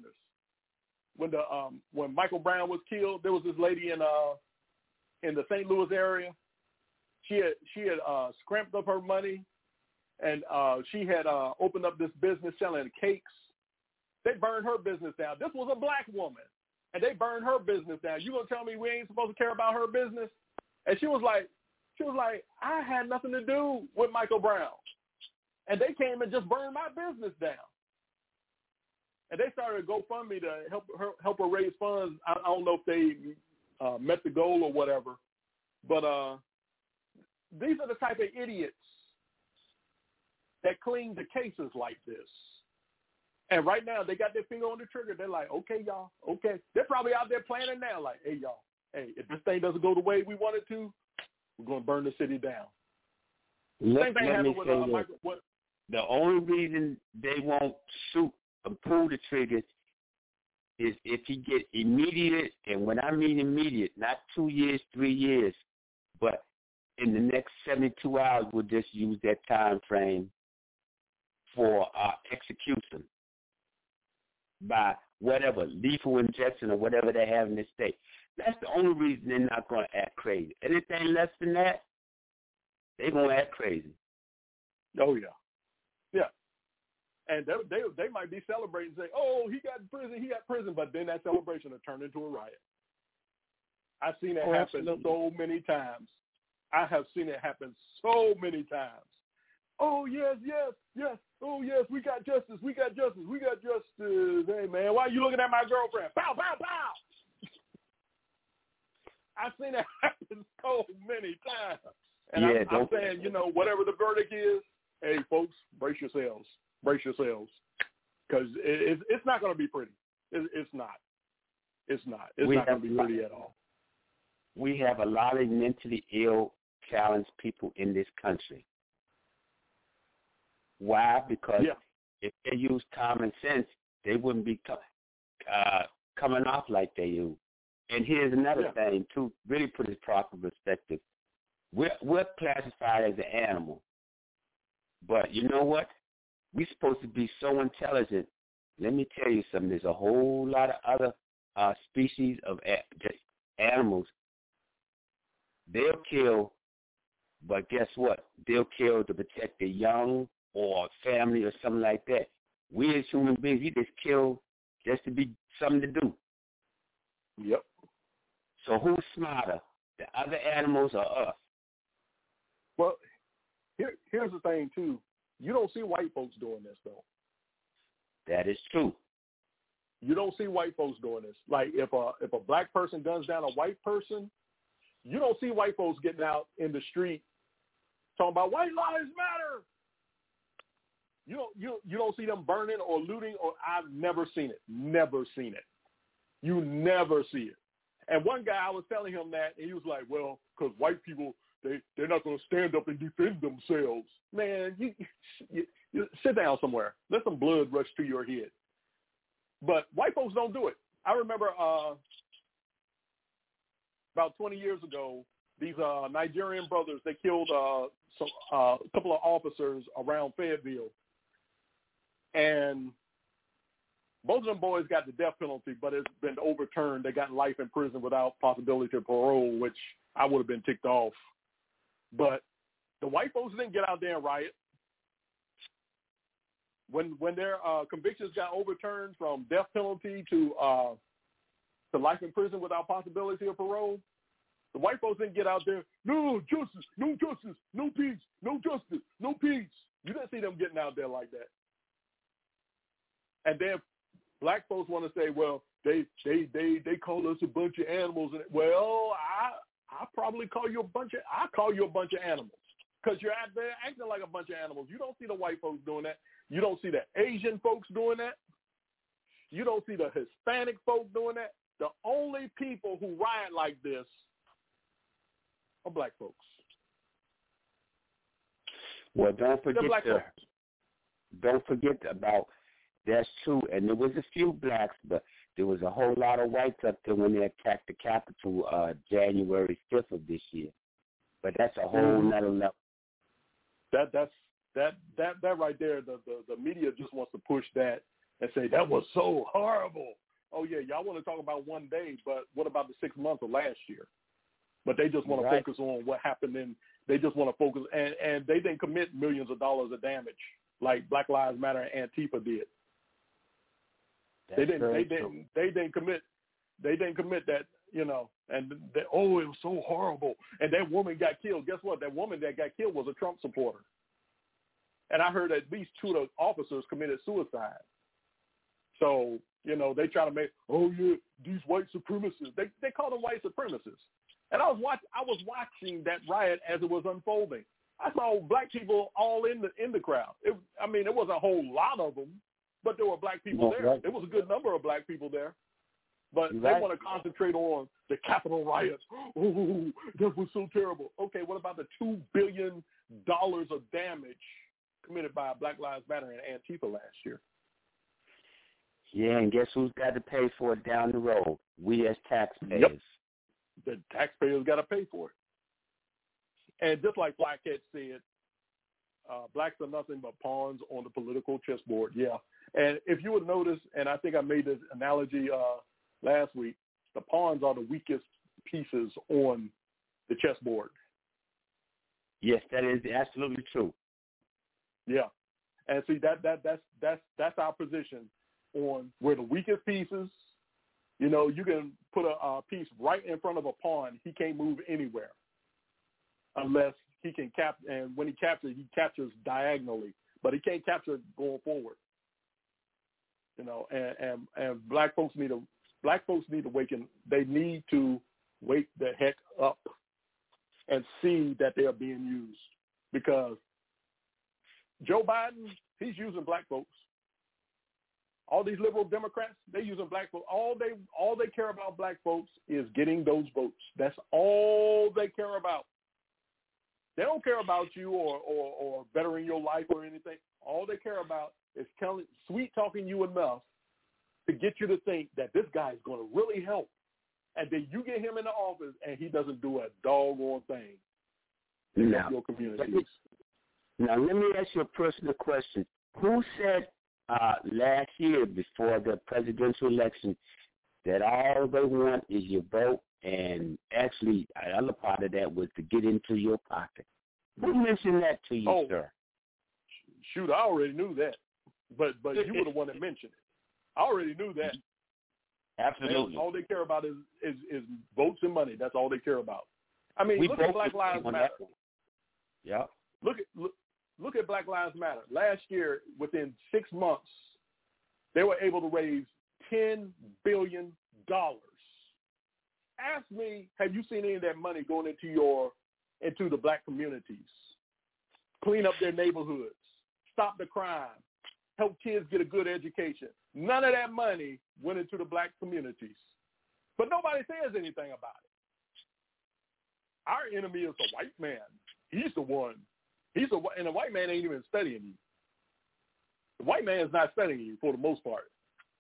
When Michael Brown was killed, there was this lady in the St. Louis area. She had scrapped up her money, and she had opened up this business selling cakes. They burned her business down. This was a black woman, and they burned her business down. You gonna tell me we ain't supposed to care about her business? And she was like, I had nothing to do with Michael Brown, and they came and just burned my business down. And they started a GoFundMe to help her raise funds. I don't know if they met the goal or whatever, but these are the type of idiots that cling to cases like this. And right now, they got their finger on the trigger. They're like, okay, y'all, okay. They're probably out there planning now, like, hey, y'all, if this thing doesn't go the way we want it to, we're going to burn the city down. Same thing happened with Michael. The only reason they won't shoot and pull the trigger is if he get immediate, and when I mean immediate, not 2 years, 3 years, but in the next 72 hours, we'll just use that time frame for execution by whatever, lethal injection or whatever they have in this state. That's the only reason they're not going to act crazy. Anything less than that, they're going to act crazy. Oh, yeah. Yeah. And they might be celebrating and say, oh, he got prison, but then that celebration will turn into a riot. I've seen it happen so many times. I have seen it happen so many times. Oh, yes. Oh, yes, we got justice. Hey, man, why are you looking at my girlfriend? Pow, pow, pow. I've seen it happen so many times. And I'm saying, whatever the verdict is, hey, folks, brace yourselves. Because it's not going to be pretty. It's not. It's not going to be pretty at all. We have a lot of mentally ill, challenged people in this country. Why? Because if they use common sense, they wouldn't be coming off like they do. And here's another thing, to really put it in proper perspective. We're classified as an animal. But you know what? We're supposed to be so intelligent. Let me tell you something. There's a whole lot of other species of just animals. They'll kill, but guess what? They'll kill to protect their young or family or something like that. We as human beings, we just kill just to be something to do. Yep. So who's smarter, the other animals or us? Well, here's the thing, too. You don't see white folks doing this, though. That is true. You don't see white folks doing this. Like, if a black person guns down a white person, you don't see white folks getting out in the street talking about white lives matter. You don't see them burning or looting, or I've never seen it. Never seen it. You never see it. And one guy, I was telling him that, and he was like, well, because white people, they're not going to stand up and defend themselves. Man, you sit down somewhere. Let some blood rush to your head. But white folks don't do it. I remember about 20 years ago, these Nigerian brothers, they killed a couple of officers around Fayetteville. And both of them boys got the death penalty, but it's been overturned. They got life in prison without possibility of parole, which I would have been ticked off. But The white folks didn't get out there and riot. When their convictions got overturned from death penalty to life in prison without possibility of parole, the white folks didn't get out there, no justice, no justice, no peace, no justice, no peace. You didn't see them getting out there like that. And then black folks want to say, well, they call us a bunch of animals. And well, I probably call you a bunch of animals because you're out there acting like a bunch of animals. You don't see the white folks doing that. You don't see the Asian folks doing that. You don't see the Hispanic folks doing that. The only people who riot like this are black folks. Well, don't forget about that's true. And there was a few blacks, but there was a whole lot of whites up there when they attacked the Capitol January 5th of this year. But that's a whole nother level. That right there, the media just wants to push that and say that was so horrible. Oh yeah, y'all want to talk about one day, but what about the 6 months of last year? But they just want to focus on what happened, and they just want to focus, and they didn't commit millions of dollars of damage like Black Lives Matter and Antifa did. They didn't commit that, you know, and it was so horrible. And that woman got killed. Guess what? That woman that got killed was a Trump supporter. And I heard at least 2 of the officers committed suicide. So, you know, they try to make, these white supremacists. They call them white supremacists. And I was watching that riot as it was unfolding. I saw black people all in the crowd. It wasn't a whole lot of them, but there were black people there. Right. There was a good number of black people there. But they want to concentrate on the Capitol riots. Oh, that was so terrible. Okay, what about the $2 billion of damage committed by Black Lives Matter and Antifa last year? Yeah, and guess who's got to pay for it down the road? We as taxpayers. Yep. The taxpayers got to pay for it. And just like Blackhead said, blacks are nothing but pawns on the political chessboard. Yeah. And if you would notice, and I think I made this analogy last week, the pawns are the weakest pieces on the chessboard. Yes, that is absolutely true. Yeah. And see, that's our position on we're the weakest pieces. You know, you can put a piece right in front of a pawn. He can't move anywhere unless he can capture. And when he captures diagonally, but he can't capture going forward. You know, and black folks need to waken. They need to wake the heck up and see that they are being used, because Joe Biden, he's using black folks. All these liberal Democrats, they're using black folks. All they care about black folks is getting those votes. That's all they care about. They don't care about you or bettering your life or anything. All they care about is sweet talking you enough to get you to think that this guy is going to really help. And then you get him in the office and he doesn't do a doggone thing in your communities. Now, let me ask you a personal question. Who said last year before the presidential election that all they want is your vote, and actually another part of that was to get into your pocket? Who mentioned that to you, sir? Shoot, I already knew that. But you were the one that mentioned it. I already knew that. Absolutely. All they care about is votes and money. That's all they care about. I mean, look at Black Lives Matter. Yeah. Look at Black Lives Matter. Last year, within 6 months, they were able to raise $10 billion. Ask me, have you seen any of that money going into the black communities? Clean up their neighborhoods, stop the crime, help kids get a good education. None of that money went into the black communities. But nobody says anything about it. Our enemy is the white man. He's the one. And the white man ain't even studying you. The white man is not studying you for the most part.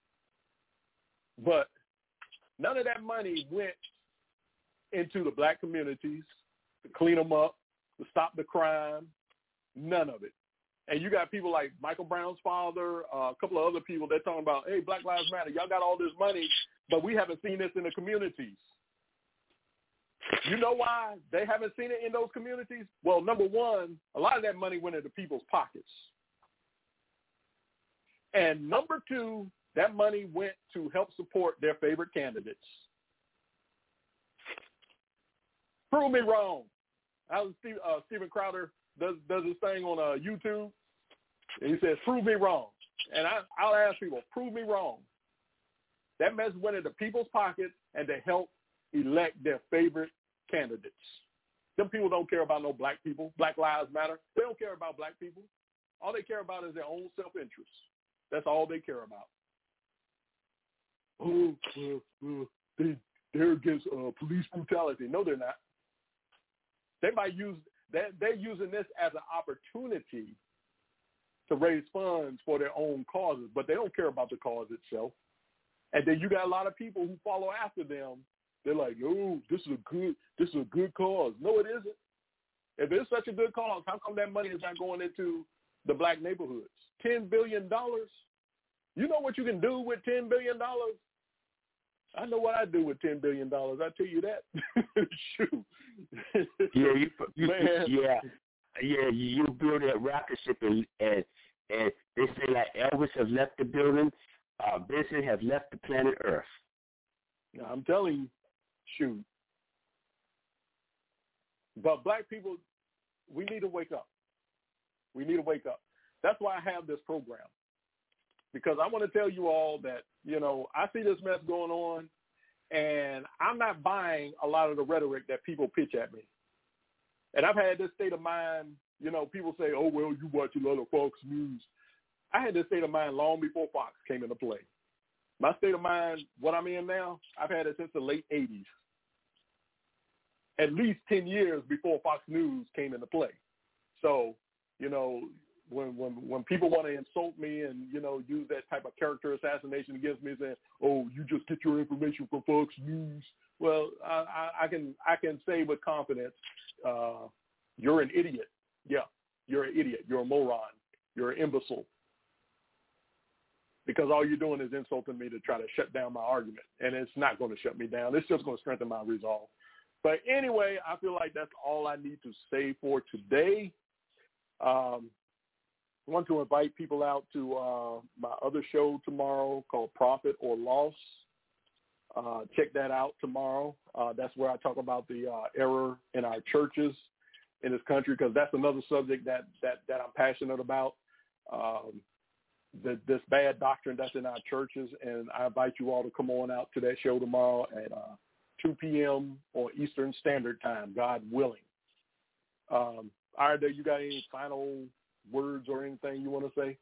But none of that money went into the black communities to clean them up, to stop the crime. None of it. And you got people like Michael Brown's father, a couple of other people, they're talking about, hey, Black Lives Matter, y'all got all this money, but we haven't seen this in the communities. You know why they haven't seen it in those communities? Well, number one, a lot of that money went into people's pockets. And number two, that money went to help support their favorite candidates. Prove me wrong. Steven Crowder does his thing on YouTube, and he says, prove me wrong. And I'll ask people, prove me wrong. That mess went into people's pockets and to help elect their favorite candidates. Them people don't care about no black people. Black Lives Matter. They don't care about black people. All they care about is their own self-interest. That's all they care about. They're against police brutality. No, they're not. They might use that. They're using this as an opportunity to raise funds for their own causes, but they don't care about the cause itself. And then you got a lot of people who follow after them. They're like, "Oh, this is a good cause." No, it isn't. If it's such a good cause, how come that money is not going into the black neighborhoods? $10 billion. You know what you can do with $10 billion? I know what I do with $10 billion. I tell you that. Shoot. You build that rocket ship, and they say like Elvis has left the building. Vincent has left the planet Earth. I'm telling you, shoot. But black people, we need to wake up. We need to wake up. That's why I have this program. Because I want to tell you all that, I see this mess going on, and I'm not buying a lot of the rhetoric that people pitch at me. And I've had this state of mind, people say, oh, well, you watch a lot of Fox News. I had this state of mind long before Fox came into play. My state of mind, what I'm in now, I've had it since the late 80s. At least 10 years before Fox News came into play. So, when people want to insult me and, use that type of character assassination against me, saying, oh, you just get your information from Fox News. Well, I can say with confidence, you're an idiot. Yeah, you're an idiot. You're a moron. You're an imbecile. Because all you're doing is insulting me to try to shut down my argument. And it's not going to shut me down. It's just going to strengthen my resolve. But anyway, I feel like that's all I need to say for today. I want to invite people out to my other show tomorrow called Profit or Loss. Check that out tomorrow. That's where I talk about the error in our churches in this country, because that's another subject that I'm passionate about. This bad doctrine that's in our churches, and I invite you all to come on out to that show tomorrow at 2 p.m. on Eastern Standard Time, God willing. Ida, you got any final words or anything you want to say?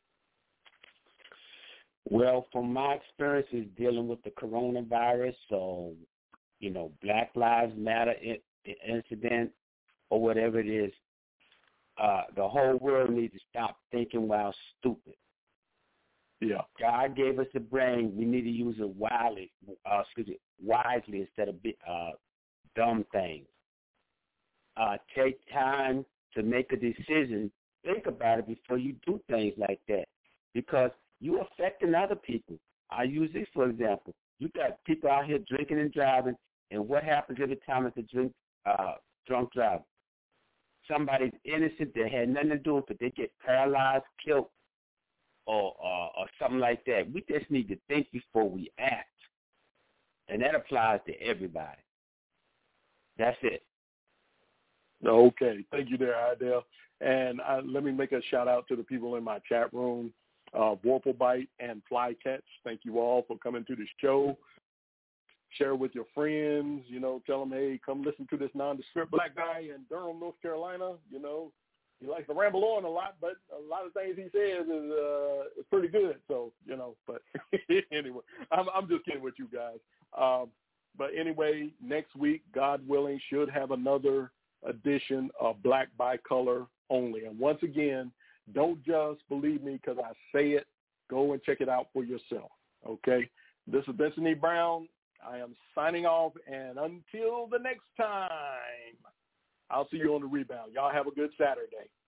Well, from my experiences dealing with the coronavirus, so, Black Lives Matter incident or whatever it is, the whole world needs to stop thinking while stupid. Yeah. God gave us a brain. We need to use it wisely instead of dumb things. Take time to make a decision. Think about it before you do things like that, because you're affecting other people. I use this for example. You got people out here drinking and driving, and what happens every time it's a drunk driver? Somebody's innocent that had nothing to do with it. They get paralyzed, killed, or something like that. We just need to think before we act, and that applies to everybody. That's it. Okay. Thank you there, Idell. And let me make a shout-out to the people in my chat room, Warplebite and Flycatch. Thank you all for coming to the show. Share with your friends, tell them, hey, come listen to this nondescript black guy in Durham, North Carolina. He likes to ramble on a lot, but a lot of things he says is pretty good. So, but anyway, I'm just kidding with you guys. But anyway, next week, God willing, should have another edition of Black by Color Only. And once again, don't just believe me because I say it. Go and check it out for yourself, okay? This is Benson E. Brown. I am signing off, and until the next time, I'll see you on the rebound. Y'all have a good Saturday.